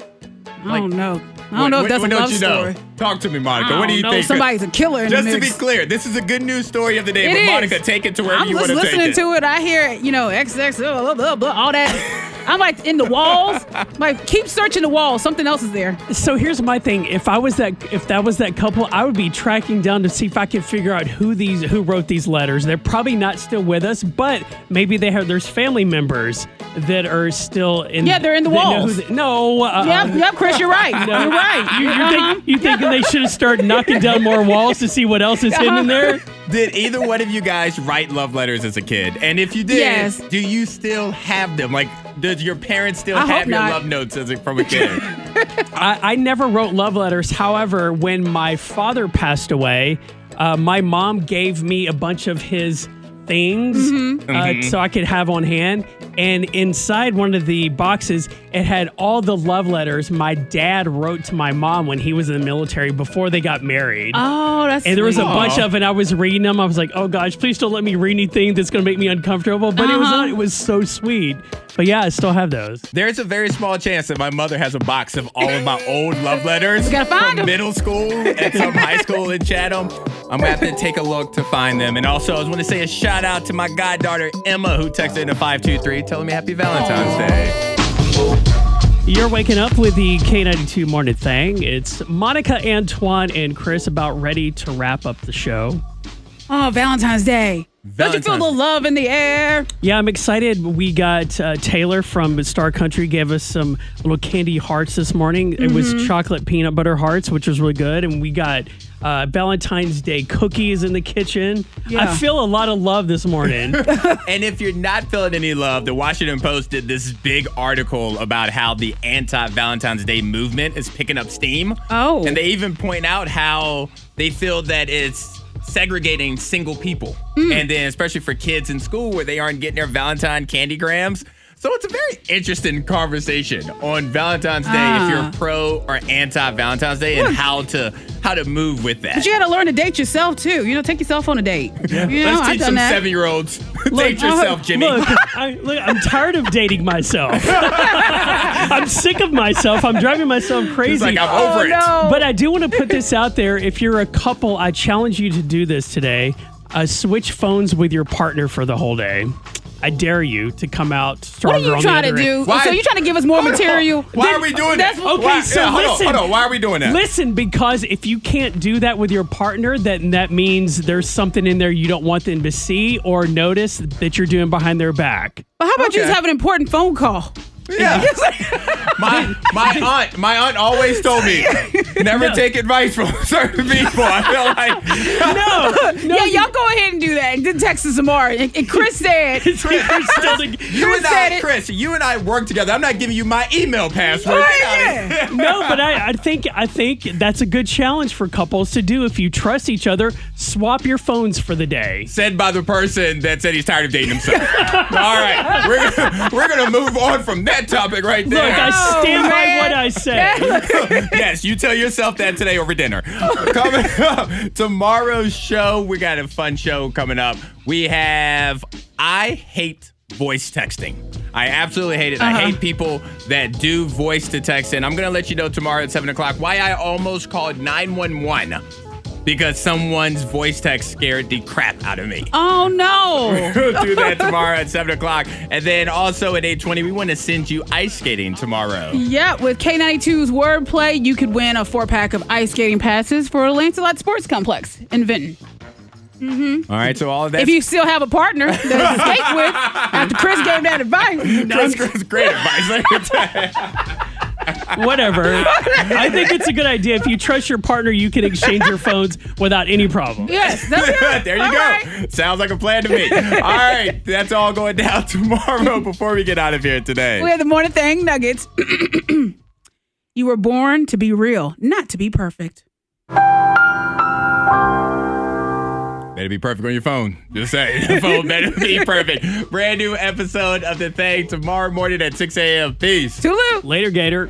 I don't know. I don't know if that's what a don't love you story. know? Talk to me, Monica. I What do don't you know. think? Somebody's a killer in Just the to be mix. clear, this is a good news story of the day, It but is. Monica, take it to wherever I'm you want just to take listening it. to it. I hear, you know, X X, blah, blah, blah, blah, all that. I'm like in the walls. Like, keep searching the walls. Something else is there. So here's my thing: if I was that, if that was that couple, I would be tracking down to see if I could figure out who these, who wrote these letters. They're probably not still with us, but maybe they have. There's family members that are still in. Yeah, they're in the that know walls. who they- no. Uh, Yep, yep, Chris, you're right. No. You're right. You, you Uh-huh. think you thinking they should have started knocking down more walls to see what else is hidden in there? Did either one of you guys write love letters as a kid? And if you did, Yes. do you still have them? Like, does your parents still I hope have your not. love notes as a, from a kid? I, I never wrote love letters. However, when my father passed away, uh, my mom gave me a bunch of his things Mhm. uh, Mhm. so I could have on hand. And inside one of the boxes, it had all the love letters my dad wrote to my mom when he was in the military before they got married. Oh, that's And there was a sweet. bunch of, and I was reading them. I was like, "Oh gosh, please don't let me read anything that's going to make me uncomfortable." But it was Uh-huh. not. It was so sweet. But yeah, I still have those. There's a very small chance that my mother has a box of all of my old love letters We gotta find from them. middle school and some high school in Chatham. I'm gonna have to take a look to find them. And also, I just want to say a shout out to my goddaughter Emma, who texted in a five two three telling me Happy Valentine's Day. You're waking up with the K ninety-two Morning Thing. It's Monica, Antoine, and Chris about ready to wrap up the show. Oh, Valentine's Day. Don't you feel a Valentine's- little love in the air? Yeah, I'm excited. We got uh, Taylor from Star Country gave us some little candy hearts this morning. It was Mhm. chocolate peanut butter hearts, which was really good. And we got uh, Valentine's Day cookies in the kitchen. Yeah. I feel a lot of love this morning. And if you're not feeling any love, the Washington Post did this big article about how the anti-Valentine's Day movement is picking up steam. Oh. And they even point out how they feel that it's segregating single people. Mm. And then especially for kids in school where they aren't getting their Valentine candy grams. So it's a very interesting conversation on Valentine's Day Ah. if you're pro or anti-Valentine's Day and how to how to move with that. But you got to learn to date yourself, too. You know, take yourself on a date. You know, Let's I've teach done some that. seven-year-olds. Look, Date yourself, Jimmy. Look, I, look, I'm tired of dating myself. I'm sick of myself. I'm driving myself crazy. He's like, I'm over Oh, it. no. But I do want to put this out there. If you're a couple, I challenge you to do this today. Uh, switch phones with your partner for the whole day. I dare you to come out What stronger are you on trying the to other do? end. Why- So you trying to give us more material? Why are we doing that? That's what- Okay, Why- so yeah, hold listen. on, hold on. Why are we doing that? Listen, because if you can't do that with your partner, then that means there's something in there you don't want them to see or notice that you're doing behind their back. But how about you Okay. just have an important phone call? Yeah. my my aunt my aunt always told me never No. take advice from certain people. I feel like No, no, yeah, y'all go ahead and do that. And then text us tomorrow. And, and Chris said, Chris, still the, you and said I, it. Chris, you and I work together. I'm not giving you my email password. Oh, Get out of yeah. here. no, but I, I think I think that's a good challenge for couples to do. If you trust each other, swap your phones for the day. Said by the person that said he's tired of dating himself. All right, we're gonna, we're gonna move on from that topic right there. Look, I stand Oh, by man. what I say. Yes, you tell yourself that today over dinner. Coming up, tomorrow's show, we got a fun show coming up. We have I hate voice texting. I absolutely hate it. Uh-huh. I hate people that do voice to text. And I'm going to let you know tomorrow at seven o'clock why I almost called nine one one because someone's voice text scared the crap out of me. oh, no. We'll do that tomorrow at seven o'clock. And then also at eight twenty, we want to send you ice skating tomorrow. Yeah, with K ninety-two's wordplay, you could win a four-pack of ice skating passes for Lancelot Sports Complex in Vinton. All right, so all of that. If you still have a partner to skate with after Chris gave that advice. Chris, Chris, great advice. Let me tell you. Whatever. I think it's a good idea. If you trust your partner, you can exchange your phones without any problem. Yes, that's it. There you All go. right. Sounds like a plan to me. All right, that's all going down tomorrow before we get out of here today. We have the morning thing nuggets. You were born to be real, not to be perfect. Better be perfect on your phone. Just saying. The phone better be perfect. Brand new episode of The Thing tomorrow morning at six a.m. Peace. Toodaloo. Later, Gator.